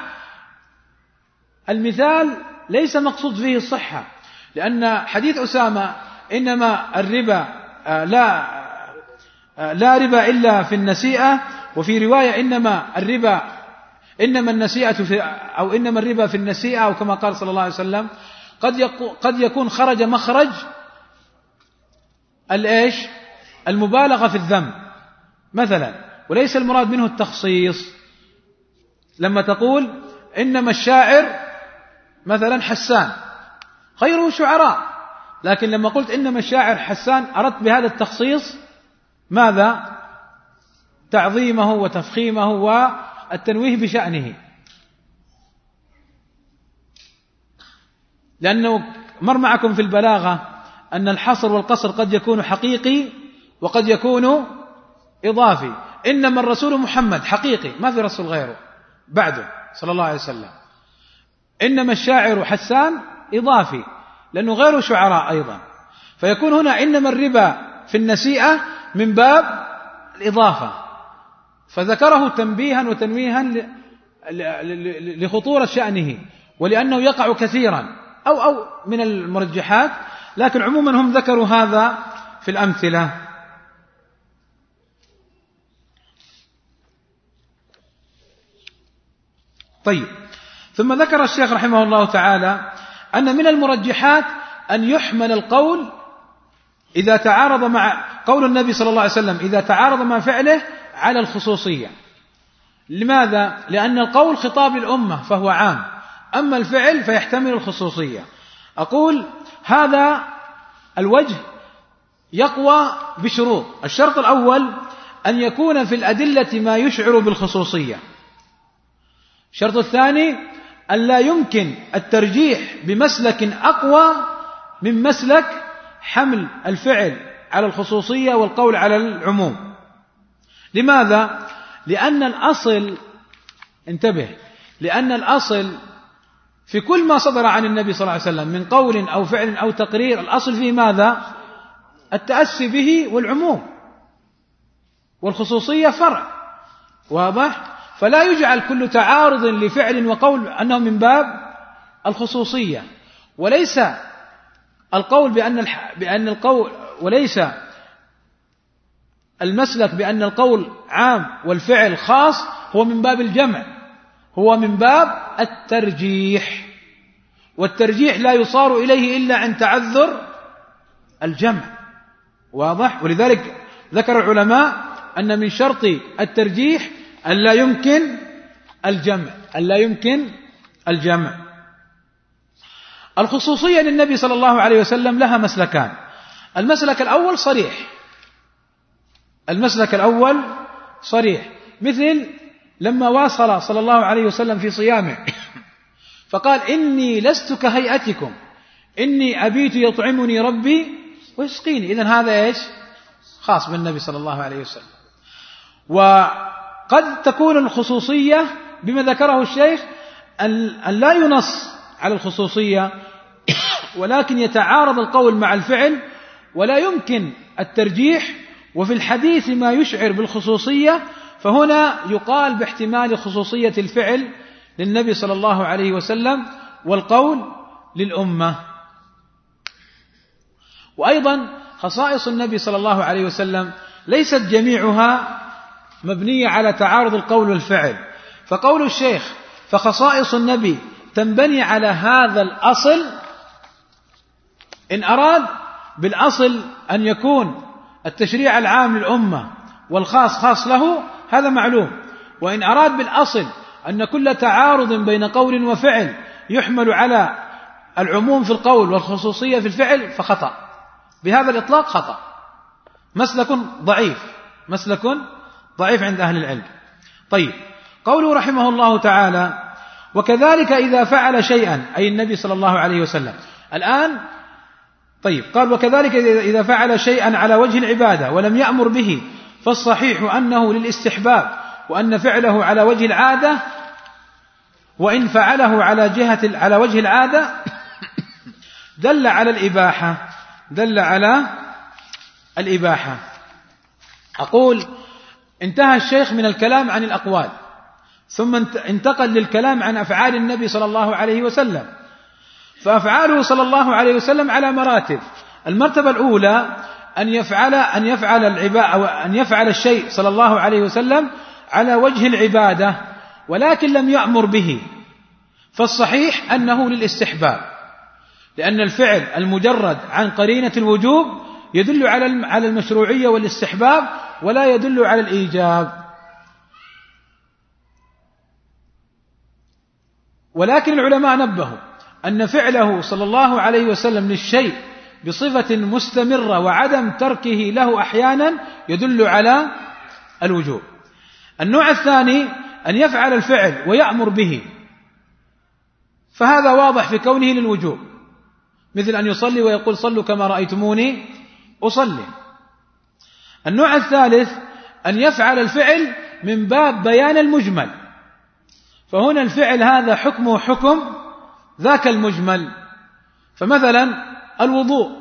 المثال ليس مقصود فيه الصحة، لأن حديث أسامة إنما الربا لا لا ربا إلا في النسيئة، وفي رواية إنما الربا إنما النسيئة في أو إنما الربا في النسيئة، أو كما قال صلى الله عليه وسلم قد قد يكون خرج مخرج الإيش المبالغة في الذم مثلا، وليس المراد منه التخصيص. لما تقول إنما الشاعر مثلا حسان غيره شعراء، لكن لما قلت إنما الشاعر حسان أردت بهذا التخصيص ماذا؟ تعظيمه وتفخيمه والتنويه بشأنه، لأنه مر معكم في البلاغة أن الحصر والقصر قد يكون حقيقي وقد يكون إضافي. إنما الرسول محمد حقيقي، ما في رسول غيره بعده صلى الله عليه وسلم. إنما الشاعر حسان إضافي لأنه غير شعراء أيضا، فيكون هنا إنما الربا في النسيئة من باب الإضافة، فذكره تنبيها وتنويها لخطورة شأنه ولأنه يقع كثيرا أو أو من المرجحات، لكن عموما هم ذكروا هذا في الأمثلة. طيب، ثم ذكر الشيخ رحمه الله تعالى أن من المرجحات أن يحمل القول إذا تعارض مع قول النبي صلى الله عليه وسلم إذا تعارض مع فعله على الخصوصية. لماذا؟ لأن القول خطاب الأمة فهو عام، أما الفعل فيحتمل الخصوصية. أقول هذا الوجه يقوى بشروط. الشرط الأول أن يكون في الأدلة ما يشعر بالخصوصية. الشرط الثاني أن لا يمكن الترجيح بمسلك أقوى من مسلك حمل الفعل على الخصوصية والقول على العموم. لماذا؟ لأن الأصل انتبه لأن الأصل في كل ما صدر عن النبي صلى الله عليه وسلم من قول أو فعل أو تقرير، الأصل فيه ماذا؟ التأسي به والعموم، والخصوصية فرع. واضح؟ فلا يجعل كل تعارض لفعل وقول أنه من باب الخصوصية، وليس القول بأن بأن القول وليس المسلك بأن القول عام والفعل خاص هو من باب الجمع، هو من باب الترجيح، والترجيح لا يصار إليه إلا عن تعذر الجمع. واضح؟ ولذلك ذكر العلماء أن من شرط الترجيح أن لا يمكن الجمع، أن لا يمكن الجمع. الخصوصية للنبي صلى الله عليه وسلم لها مسلكان. المسلك الأول صريح، المسلك الأول صريح، مثل لما واصل صلى الله عليه وسلم في صيامه فقال إني لست كهيئتكم إني أبيت يطعمني ربي ويسقيني. إذن هذا إيش؟ خاص بالنبي صلى الله عليه وسلم. وقد تكون الخصوصية بما ذكره الشيخ أن لا ينص على الخصوصية، ولكن يتعارض القول مع الفعل ولا يمكن الترجيح، وفي الحديث ما يشعر بالخصوصية، فهنا يقال باحتمال خصوصية الفعل للنبي صلى الله عليه وسلم والقول للأمة. وأيضا خصائص النبي صلى الله عليه وسلم ليست جميعها مبنية على تعارض القول والفعل، فقول الشيخ فخصائص النبي تنبني على هذا الأصل، إن أراد بالأصل أن يكون التشريع العام للأمة والخاص خاص له هذا معلوم، وإن أراد بالأصل أن كل تعارض بين قول وفعل يحمل على العموم في القول والخصوصية في الفعل فخطأ، بهذا الإطلاق خطأ، مسلك ضعيف، مسلك ضعيف عند أهل العلم. طيب، قوله رحمه الله تعالى وكذلك إذا فعل شيئا، أي النبي صلى الله عليه وسلم. الآن طيب قال وكذلك إذا فعل شيئا على وجه العبادة ولم يأمر به فالصحيح أنه للاستحباب، وأن فعله على وجه العادة، وإن فعله على جهة على وجه العادة دل على الإباحة، دل على الإباحة. أقول انتهى الشيخ من الكلام عن الأقوال، ثم انتقل للكلام عن أفعال النبي صلى الله عليه وسلم. فأفعاله صلى الله عليه وسلم على مراتب. المرتبة الأولى أن يفعل أن يفعل العبادة أو أن يفعل الشيء صلى الله عليه وسلم على وجه العبادة ولكن لم يأمر به، فالصحيح أنه للاستحباب، لأن الفعل المجرد عن قرينة الوجوب يدل على على المشروعية والاستحباب ولا يدل على الإيجاب. ولكن العلماء نبهوا أن فعله صلى الله عليه وسلم للشيء بصفة مستمرة وعدم تركه له أحيانا يدل على الوجوب. النوع الثاني أن يفعل الفعل ويأمر به، فهذا واضح في كونه للوجوب، مثل أن يصلي ويقول صلوا كما رأيتموني أصلي. النوع الثالث أن يفعل الفعل من باب بيان المجمل، فهنا الفعل هذا حكمه حكم ذاك المجمل. فمثلا الوضوء،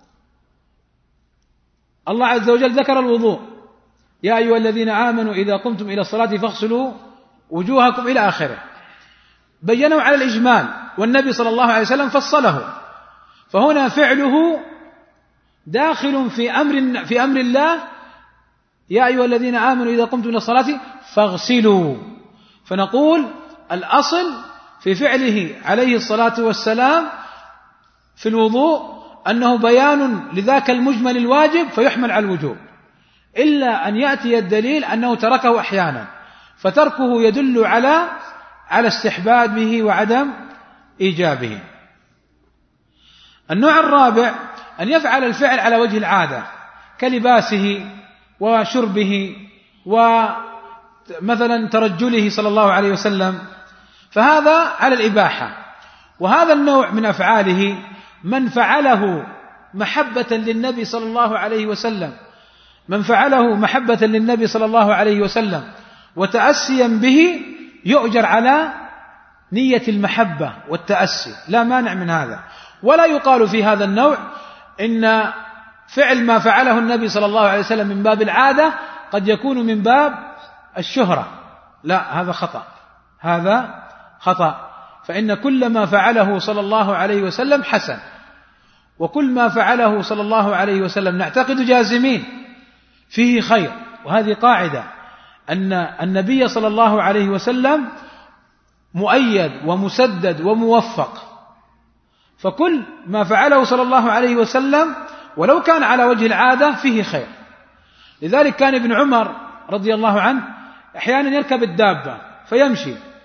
الله عز وجل ذكر الوضوء يا أيها الذين آمنوا إذا قمتم إلى الصلاة فاغسلوا وجوهكم إلى آخره، بينوا على الإجمال، والنبي صلى الله عليه وسلم فصله. فهنا فعله داخل في أمر في أمر الله يا أيها الذين آمنوا إذا قمتم إلى الصلاة فاغسلوا. فنقول الأصل في فعله عليه الصلاة والسلام في الوضوء أنه بيان لذاك المجمل الواجب فيحمل على الوجوب، إلا أن يأتي الدليل أنه تركه أحيانا، فتركه يدل على على استحبابه وعدم إيجابه. النوع الرابع أن يفعل الفعل على وجه العادة كلباسه وشربه ومثلا ترجله صلى الله عليه وسلم، فهذا على الإباحة. وهذا النوع من أفعاله من فعله محبة للنبي صلى الله عليه وسلم من فعله محبة للنبي صلى الله عليه وسلم وتأسيا به يؤجر على نية المحبة والتأسي، لا مانع من هذا. ولا يقال في هذا النوع إن فعل ما فعله النبي صلى الله عليه وسلم من باب العادة قد يكون من باب الشهرة، لا، هذا خطأ، هذا خطأ. فإن كل ما فعله صلى الله عليه وسلم حسن، وكل ما فعله صلى الله عليه وسلم نعتقد جازمين فيه خير. وهذه قاعدة أن النبي صلى الله عليه وسلم مؤيد ومسدد وموفق، فكل ما فعله صلى الله عليه وسلم ولو كان على وجه العادة فيه خير. لذلك كان ابن عمر رضي الله عنه أحيانا يركب الدابة فيمشي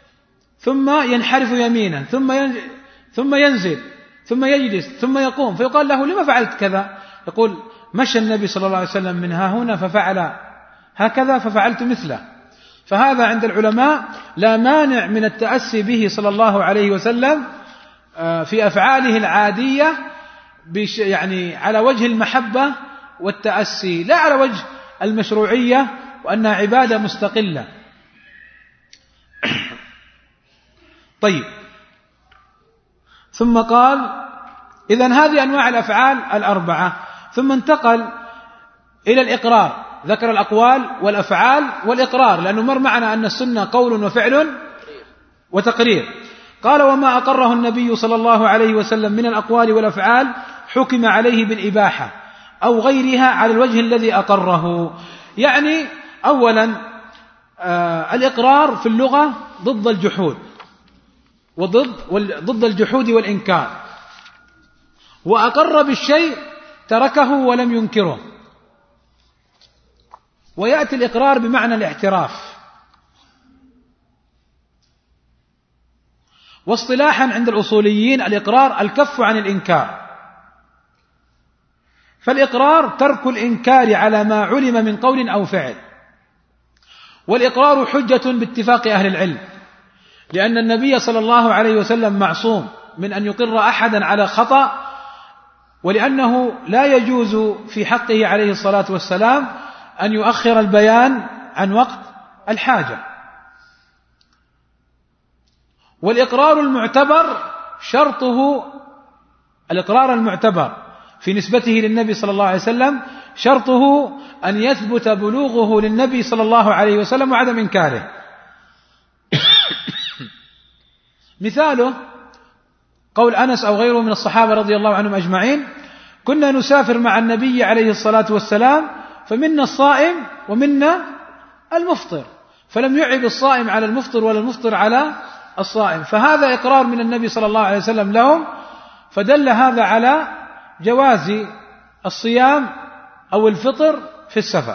ثم ينحرف يمينا ثم ثم ينزل ثم يجلس ثم يقوم، فيقال له لما فعلت كذا؟ يقول مشى النبي صلى الله عليه وسلم من ها هنا ففعل هكذا ففعلت مثله. فهذا عند العلماء لا مانع من التأسي به صلى الله عليه وسلم في أفعاله العادية، يعني على وجه المحبة والتأسي، لا على وجه المشروعية وأنها عبادة مستقلة. طيب، ثم قال إذن هذه أنواع الأفعال الأربعة، ثم انتقل إلى الإقرار، ذكر الأقوال والأفعال والإقرار، لأنه مر معنا أن السنة قول وفعل وتقرير. قال وما أقره النبي صلى الله عليه وسلم من الأقوال والأفعال حكم عليه بالإباحة أو غيرها على الوجه الذي أقره. يعني أولا آه الإقرار في اللغة ضد الجحود وضد ضد الجحود والإنكار، وأقر بالشيء تركه ولم ينكره. ويأتي الإقرار بمعنى الاعتراف. واصطلاحا عند الأصوليين الإقرار الكف عن الإنكار، فالإقرار ترك الإنكار على ما علم من قول أو فعل. والإقرار حجة باتفاق أهل العلم، لأن النبي صلى الله عليه وسلم معصوم من أن يقر أحدا على خطأ، ولأنه لا يجوز في حقه عليه الصلاة والسلام أن يؤخر البيان عن وقت الحاجة. والإقرار المعتبر شرطه الإقرار المعتبر في نسبته للنبي صلى الله عليه وسلم شرطه أن يثبت بلوغه للنبي صلى الله عليه وسلم وعدم إنكاره. مثاله قول أنس أو غيره من الصحابة رضي الله عنهم أجمعين: كنا نسافر مع النبي عليه الصلاة والسلام فمنا الصائم ومنا المفطر، فلم يعب الصائم على المفطر ولا المفطر على الصائم، فهذا إقرار من النبي صلى الله عليه وسلم لهم، فدل هذا على جواز الصيام أو الفطر في السفر.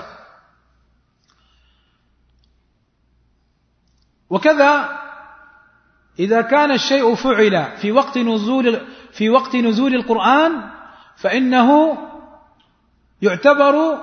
وكذا إذا كان الشيء فعل في وقت نزول في وقت نزول القرآن فإنه يعتبر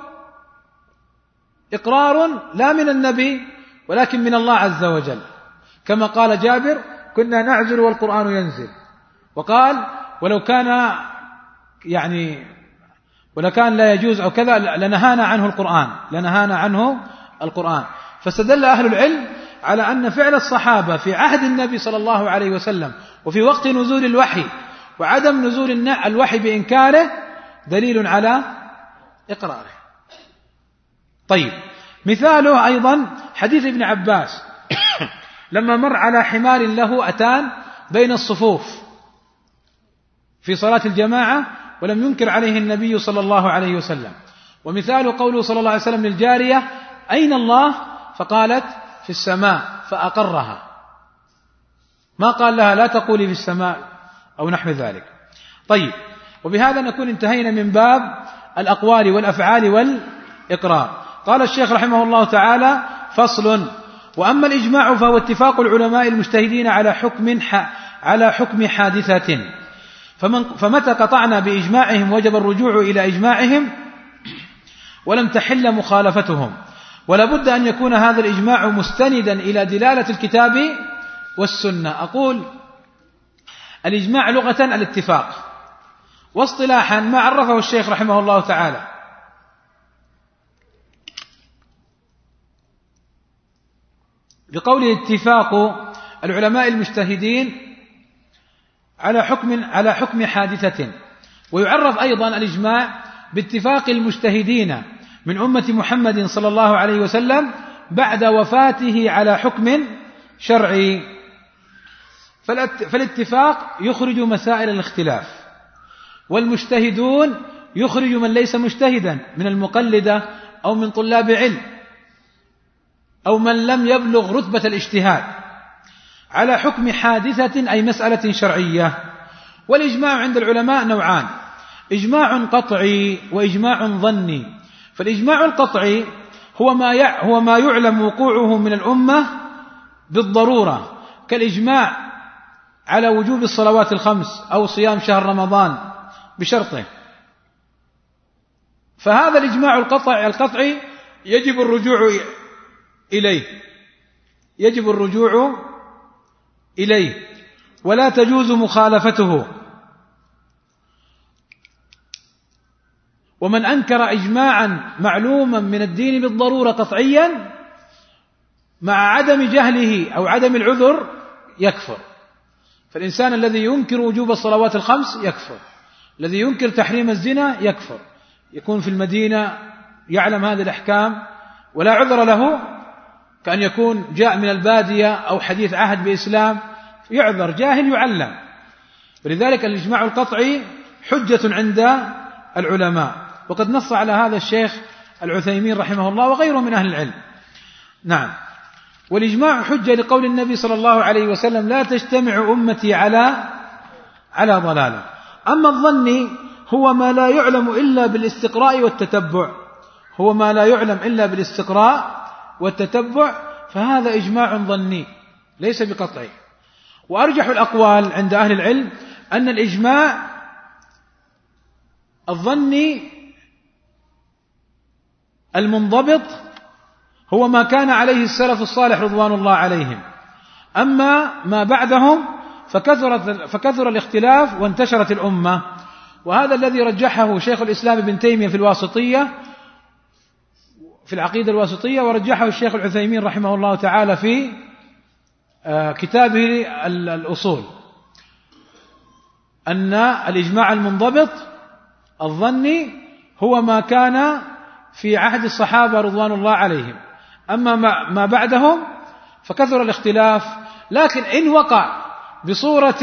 إقرار لا من النبي ولكن من الله عز وجل، كما قال جابر: كنا نعزل والقرآن ينزل. وقال: ولو كان يعني ولو كان لا يجوز أو كذا لنهانا عنه القرآن لنهانا عنه القرآن. فاستدل أهل العلم على أن فعل الصحابة في عهد النبي صلى الله عليه وسلم وفي وقت نزول الوحي وعدم نزول الوحي بإنكاره دليل على إقراره. طيب، مثاله أيضا حديث ابن عباس لما مر على حمار له أتان بين الصفوف في صلاة الجماعة ولم ينكر عليه النبي صلى الله عليه وسلم. ومثاله قوله صلى الله عليه وسلم للجارية: أين الله؟ فقالت: في السماء، فأقرها، ما قال لها لا تقولي في السماء أو نحو ذلك. طيب، وبهذا نكون انتهينا من باب الأقوال والأفعال والإقرار. قال الشيخ رحمه الله تعالى: فصل: وأما الإجماع فهو اتفاق العلماء المجتهدين على حكم على حكم حادثة، فمن فمتى قطعنا بإجماعهم وجب الرجوع إلى إجماعهم ولم تحل مخالفتهم، ولا بد أن يكون هذا الإجماع مستندا إلى دلالة الكتاب والسنة. أقول الإجماع لغة الاتفاق، واصطلاحا ما عرفه الشيخ رحمه الله تعالى: بقوله اتفاق العلماء المجتهدين على حكم على حكم حادثة. ويعرف أيضا الإجماع باتفاق المجتهدين من أمة محمد صلى الله عليه وسلم بعد وفاته على حكم شرعي. فالاتفاق يخرج مسائل الاختلاف، والمجتهدون يخرج من ليس مجتهدا من المقلدة أو من طلاب علم أو من لم يبلغ رتبة الاجتهاد على حكم حادثة أي مسألة شرعية. والإجماع عند العلماء نوعان: إجماع قطعي وإجماع ظني. فالإجماع القطعي هو ما هو ما يعلم وقوعه من الأمة بالضرورة، كالإجماع على وجوب الصلوات الخمس أو صيام شهر رمضان بشرطه، فهذا الإجماع القطعي القطعي يجب الرجوع إليه يجب الرجوع إليه ولا تجوز مخالفته. ومن أنكر إجماعا معلوما من الدين بالضرورة قطعيا مع عدم جهله أو عدم العذر يكفر. فالإنسان الذي ينكر وجوب الصلوات الخمس يكفر، الذي ينكر تحريم الزنا يكفر، يكون في المدينة يعلم هذه الأحكام ولا عذر له، كأن يكون جاء من البادية أو حديث عهد بإسلام يعذر، جاهل يعلم. ولذلك الإجماع القطعي حجة عند العلماء، وقد نص على هذا الشيخ العثيمين رحمه الله وغيره من أهل العلم. نعم. والإجماع حجة لقول النبي صلى الله عليه وسلم: لا تجتمع أمتي على على ضلالة. أما الظني هو ما لا يعلم إلا بالاستقراء والتتبع هو ما لا يعلم إلا بالاستقراء والتتبع فهذا إجماع ظني ليس بقطعي. وأرجح الأقوال عند أهل العلم أن الإجماع الظني المنضبط هو ما كان عليه السلف الصالح رضوان الله عليهم. أما ما بعدهم فكثرت فكثر الاختلاف وانتشرت الأمة، وهذا الذي رجحه شيخ الإسلام ابن تيمية في الواسطية في العقيدة الواسطية، ورجحه الشيخ العثيمين رحمه الله تعالى في كتابه الأصول، أن الإجماع المنضبط الظني هو ما كان في عهد الصحابة رضوان الله عليهم. أما ما بعدهم فكثر الاختلاف، لكن إن وقع بصورة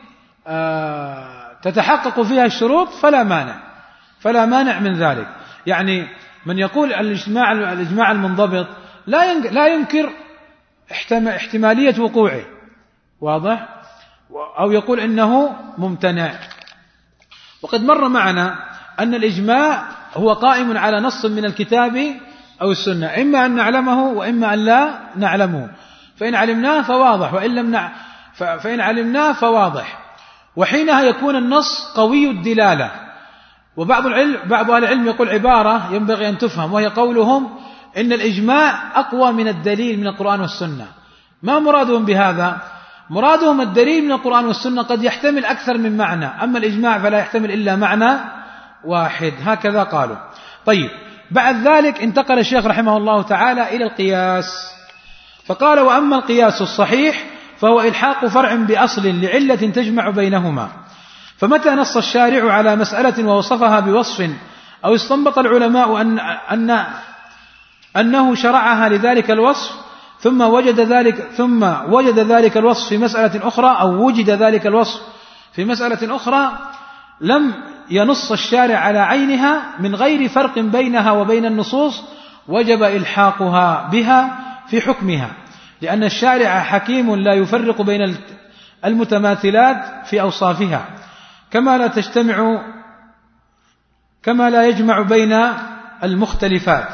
تتحقق فيها الشروط فلا مانع فلا مانع من ذلك. يعني من يقول الإجماع الإجماع المنضبط لا ينكر احتمالية وقوعه، واضح، أو يقول إنه ممتنع. وقد مر معنا أن الإجماع هو قائم على نص من الكتاب أو السنة، إما أن نعلمه وإما أن لا نعلمه، فإن علمناه فواضح وإن لم نع... فإن علمناه فواضح، وحينها يكون النص قوي الدلالة. وبعض العلم بعض أهل العلم يقول عبارة ينبغي أن تفهم، وهي قولهم إن الإجماع أقوى من الدليل من القرآن والسنة. ما مرادهم بهذا؟ مرادهم الدليل من القرآن والسنة قد يحتمل أكثر من معنى، أما الإجماع فلا يحتمل إلا معنى واحد، هكذا قالوا. طيب، بعد ذلك انتقل الشيخ رحمه الله تعالى إلى القياس، فقال: وأما القياس الصحيح فهو إلحاق فرع بأصل لعلة تجمع بينهما. فمتى نص الشارع على مسألة ووصفها بوصف أو استنبط العلماء أن أن أنه شرعها لذلك الوصف ثم وجد ذلك ثم وجد ذلك الوصف في مسألة أخرى أو وجد ذلك الوصف في مسألة أخرى، لم ينص الشارع على عينها من غير فرق بينها وبين النصوص، وجب إلحاقها بها في حكمها، لأن الشارع حكيم لا يفرق بين المتماثلات في أوصافها، كما لا تجتمع كما لا يجمع بين المختلفات.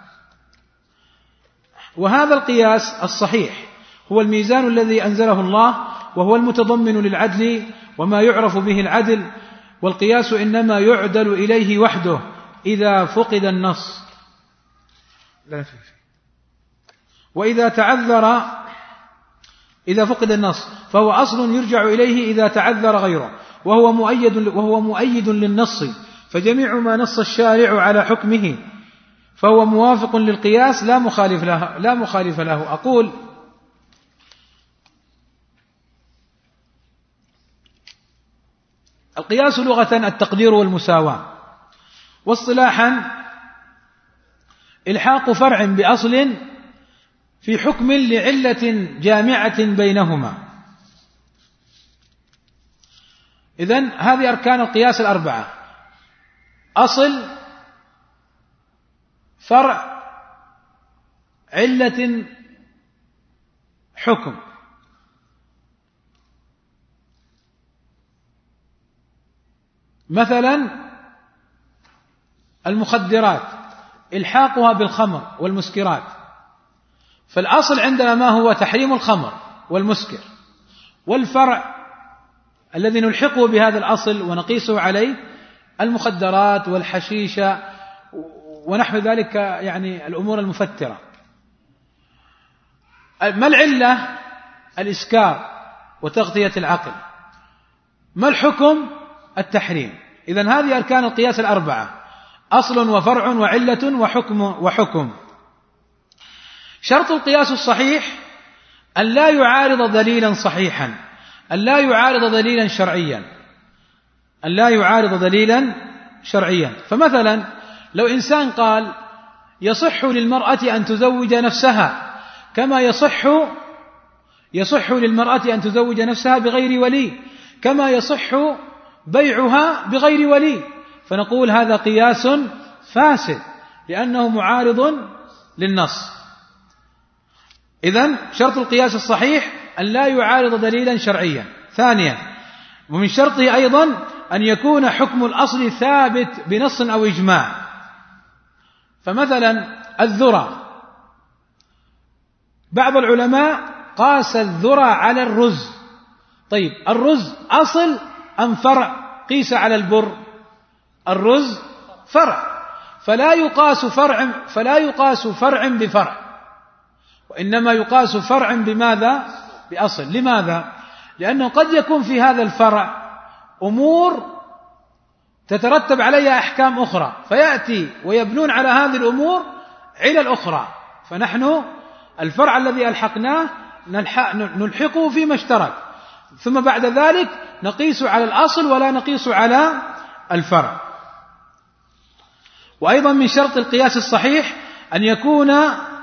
وهذا القياس الصحيح هو الميزان الذي أنزله الله، وهو المتضمن للعدل وما يعرف به العدل، والقياس إنما يعدل إليه وحده إذا فقد النص، وإذا تعذر إذا فقد النص فهو أصل يرجع إليه إذا تعذر غيره، وهو مؤيد وهو مؤيد للنص، فجميع ما نص الشارع على حكمه فهو موافق للقياس لا مخالف له لا مخالف له. أقول: القياس لغة التقدير والمساواة، واصطلاحا إلحاق فرع بأصل في حكم لعلة جامعة بينهما. إذن هذه أركان القياس الأربعة: أصل، فرع، علة، حكم. مثلا المخدرات إلحاقها بالخمر والمسكرات، فالأصل عندنا ما هو تحريم الخمر والمسكر، والفرع الذي نلحقه بهذا الأصل ونقيسه عليه المخدرات والحشيشة ونحو ذلك، يعني الأمور المفترة. ما العلة؟ الإسكار وتغطية العقل. ما الحكم؟ التحريم. إذن هذه أركان القياس الأربعة: أصل وفرع وعلة وحكم وحكم. شرط القياس الصحيح أن لا يعارض دليلا صحيحا، أن لا يعارض دليلا شرعيا، أن لا يعارض دليلا شرعيا. فمثلا لو إنسان قال يصح للمرأة أن تزوج نفسها كما يصح يصح للمرأة أن تزوج نفسها بغير ولي، كما يصح بيعها بغير ولي، فنقول هذا قياس فاسد لأنه معارض للنص. إذن شرط القياس الصحيح أن لا يعارض دليلا شرعيا. ثانيا، ومن شرطه أيضا أن يكون حكم الأصل ثابت بنص أو إجماع. فمثلا الذرة، بعض العلماء قاس الذرة على الرز. طيب الرز أصل أم فرع؟ قيس على البر. الرز فرع، فلا يقاس فرع فلا يقاس فرع بفرع، وإنما يقاس فرع بماذا؟ بأصل. لماذا؟ لأنه قد يكون في هذا الفرع أمور تترتب عليها أحكام أخرى، فيأتي ويبنون على هذه الأمور علل أخرى، فنحن الفرع الذي ألحقناه نلحقه فيما اشترك، ثم بعد ذلك نقيس على الأصل ولا نقيس على الفرع. وأيضا من شرط القياس الصحيح أن يكون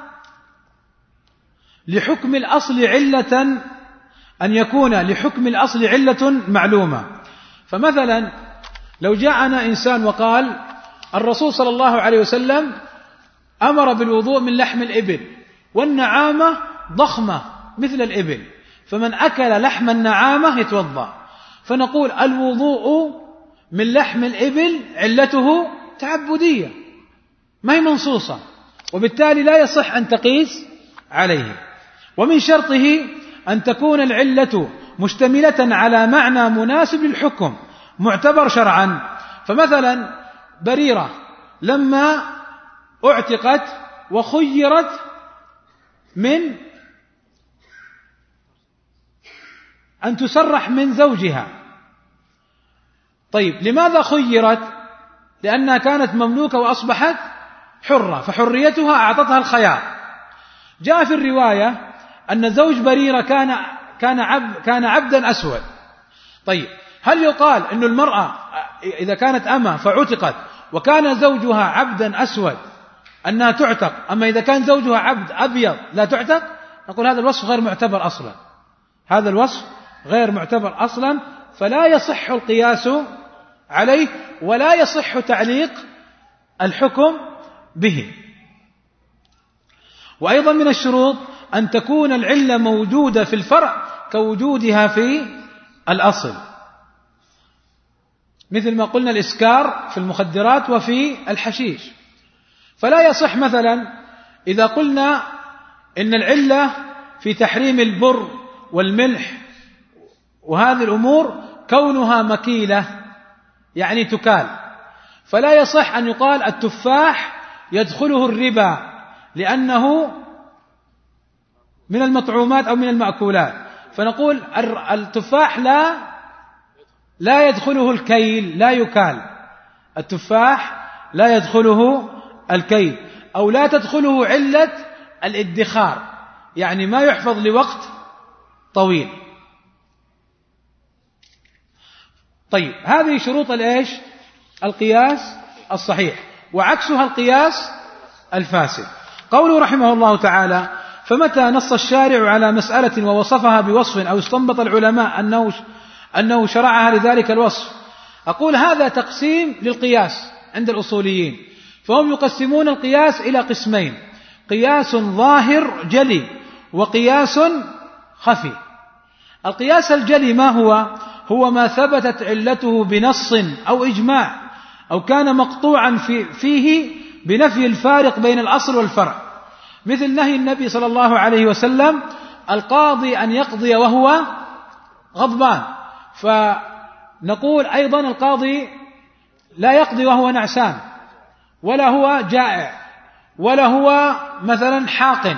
لحكم الأصل علة أن يكون لحكم الأصل علة معلومة. فمثلا لو جاءنا إنسان وقال الرسول صلى الله عليه وسلم أمر بالوضوء من لحم الإبل، والنعامة ضخمة مثل الإبل، فمن أكل لحم النعامة يتوضأ، فنقول الوضوء من لحم الإبل علته تعبدية ما هي منصوصة، وبالتالي لا يصح أن تقيس عليه. ومن شرطه أن تكون العلة مشتملة على معنى مناسب للحكم معتبر شرعا. فمثلا بريرة لما اعتقت وخيرت من أن تسرح من زوجها، طيب لماذا خيرت؟ لأنها كانت مملوكة وأصبحت حرة، فحريتها أعطتها الخيار. جاء في الرواية أن زوج بريرة كان كان عبد كان عبدا أسود. طيب هل يقال أن المرأة إذا كانت أمة فعتقت وكان زوجها عبدا أسود أنها تعتق، أما إذا كان زوجها عبد أبيض لا تعتق؟ نقول هذا الوصف غير معتبر أصلا، هذا الوصف غير معتبر أصلا، فلا يصح القياس عليه ولا يصح تعليق الحكم به. وأيضا من الشروط أن تكون العلة موجودة في الفرع كوجودها في الأصل، مثل ما قلنا الإسكار في المخدرات وفي الحشيش. فلا يصح مثلا إذا قلنا إن العلة في تحريم البر والملح وهذه الأمور كونها مكيلة يعني تكال، فلا يصح أن يقال التفاح يدخله الربا لأنه من المطعومات أو من المأكولات، فنقول التفاح لا لا يدخله الكيل، لا يكال، التفاح لا يدخله الكيل، أو لا تدخله علة الادخار يعني ما يحفظ لوقت طويل. طيب هذه شروط الإيش؟ القياس الصحيح، وعكسها القياس الفاسد. قوله رحمه الله تعالى: فمتى نص الشارع على مسألة ووصفها بوصف أو استنبط العلماء أنه أنه شرعها لذلك الوصف. أقول هذا تقسيم للقياس عند الأصوليين، فهم يقسمون القياس إلى قسمين: قياس ظاهر جلي وقياس خفي. القياس الجلي ما هو؟ هو ما ثبتت علته بنص أو إجماع أو كان مقطوعا في فيه بنفي الفارق بين الأصل والفرع، مثل نهي النبي صلى الله عليه وسلم القاضي أن يقضي وهو غضبان، فنقول أيضا القاضي لا يقضي وهو نعسان، ولا هو جائع، ولا هو مثلا حاقن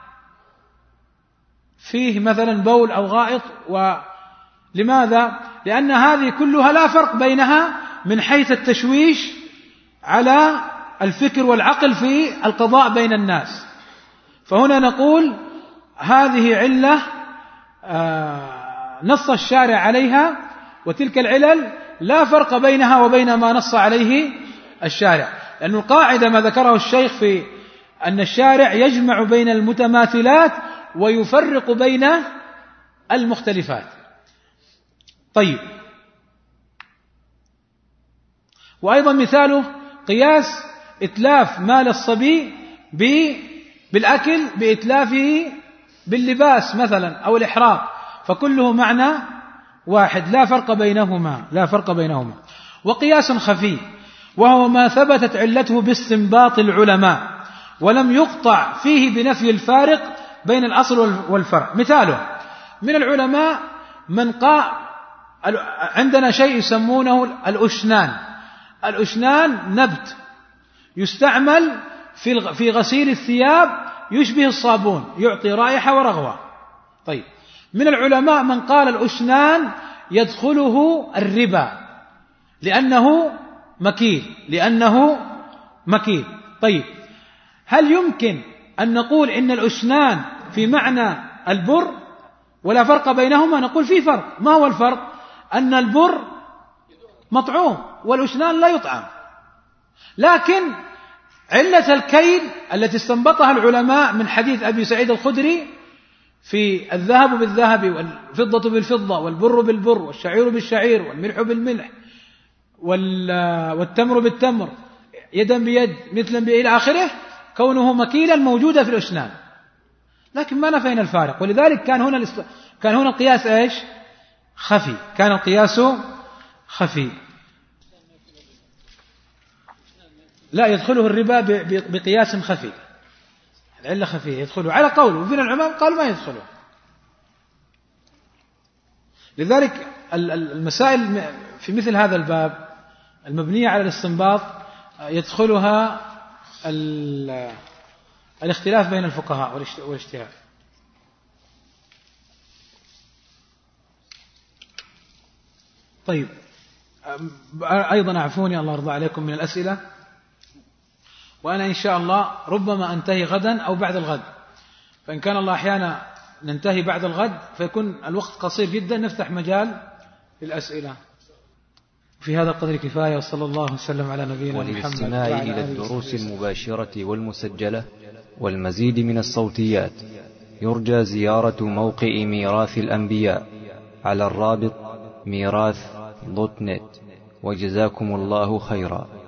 فيه مثلا بول أو غائط. ولماذا؟ لأن هذه كلها لا فرق بينها من حيث التشويش على الفكر والعقل في القضاء بين الناس. فهنا نقول هذه علة نص الشارع عليها، وتلك العلل لا فرق بينها وبين ما نص عليه الشارع، لأن القاعدة ما ذكره الشيخ في أن الشارع يجمع بين المتماثلات ويفرق بين المختلفات. طيب، وأيضا مثاله قياس إتلاف مال الصبي بالأكل بإتلافه باللباس مثلا أو الإحراق، فكله معنى واحد لا فرق بينهما لا فرق بينهما. وقياس خفي وهو ما ثبتت علته باستنباط العلماء ولم يقطع فيه بنفي الفارق بين الأصل والفرع. مثاله من العلماء من قال عندنا شيء يسمونه الأشنان. الأشنان نبت يستعمل في غسيل الثياب يشبه الصابون، يعطي رائحة ورغوة. طيب، من العلماء من قال الأشنان يدخله الربا لأنه مكيل لأنه مكيل. طيب، هل يمكن أن نقول إن الأشنان في معنى البر ولا فرق بينهما؟ نقول في فرق. ما هو الفرق؟ أن البر مطعوم والأشنان لا يطعم، لكن علة الكيل التي استنبطها العلماء من حديث أبي سعيد الخدري في الذهب بالذهب والفضة بالفضة والبر بالبر والشعير بالشعير والملح بالملح والتمر بالتمر يدا بيد مثلا إلى آخره، كونه مكيلا موجودة في الأشنان، لكن ما نفينا الفارق. ولذلك كان هنا كان هنا القياس ايش؟ خفي. كان القياس خفي. لا يدخله الربا بقياس خفي، العلة خفية يدخله على قوله، وفينا العلماء قال ما يدخله. لذلك المسائل في مثل هذا الباب المبنية على الاستنباط يدخلها الاختلاف بين الفقهاء والاجتهاد. طيب، أيضا أعفوني الله يرضى عليكم من الأسئلة، وأنا إن شاء الله ربما أنتهي غدا أو بعد الغد، فإن كان الله أحيانا ننتهي بعد الغد فيكون الوقت قصير جدا، نفتح مجال للأسئلة. في هذا القدر كفاية، وصلى الله وسلم على نبينا محمد. وللاستماع إلى الدروس المباشرة والمسجلة والمزيد من الصوتيات يرجى زيارة موقع ميراث الأنبياء على الرابط ميراث دوت نت. وجزاكم الله خيرا.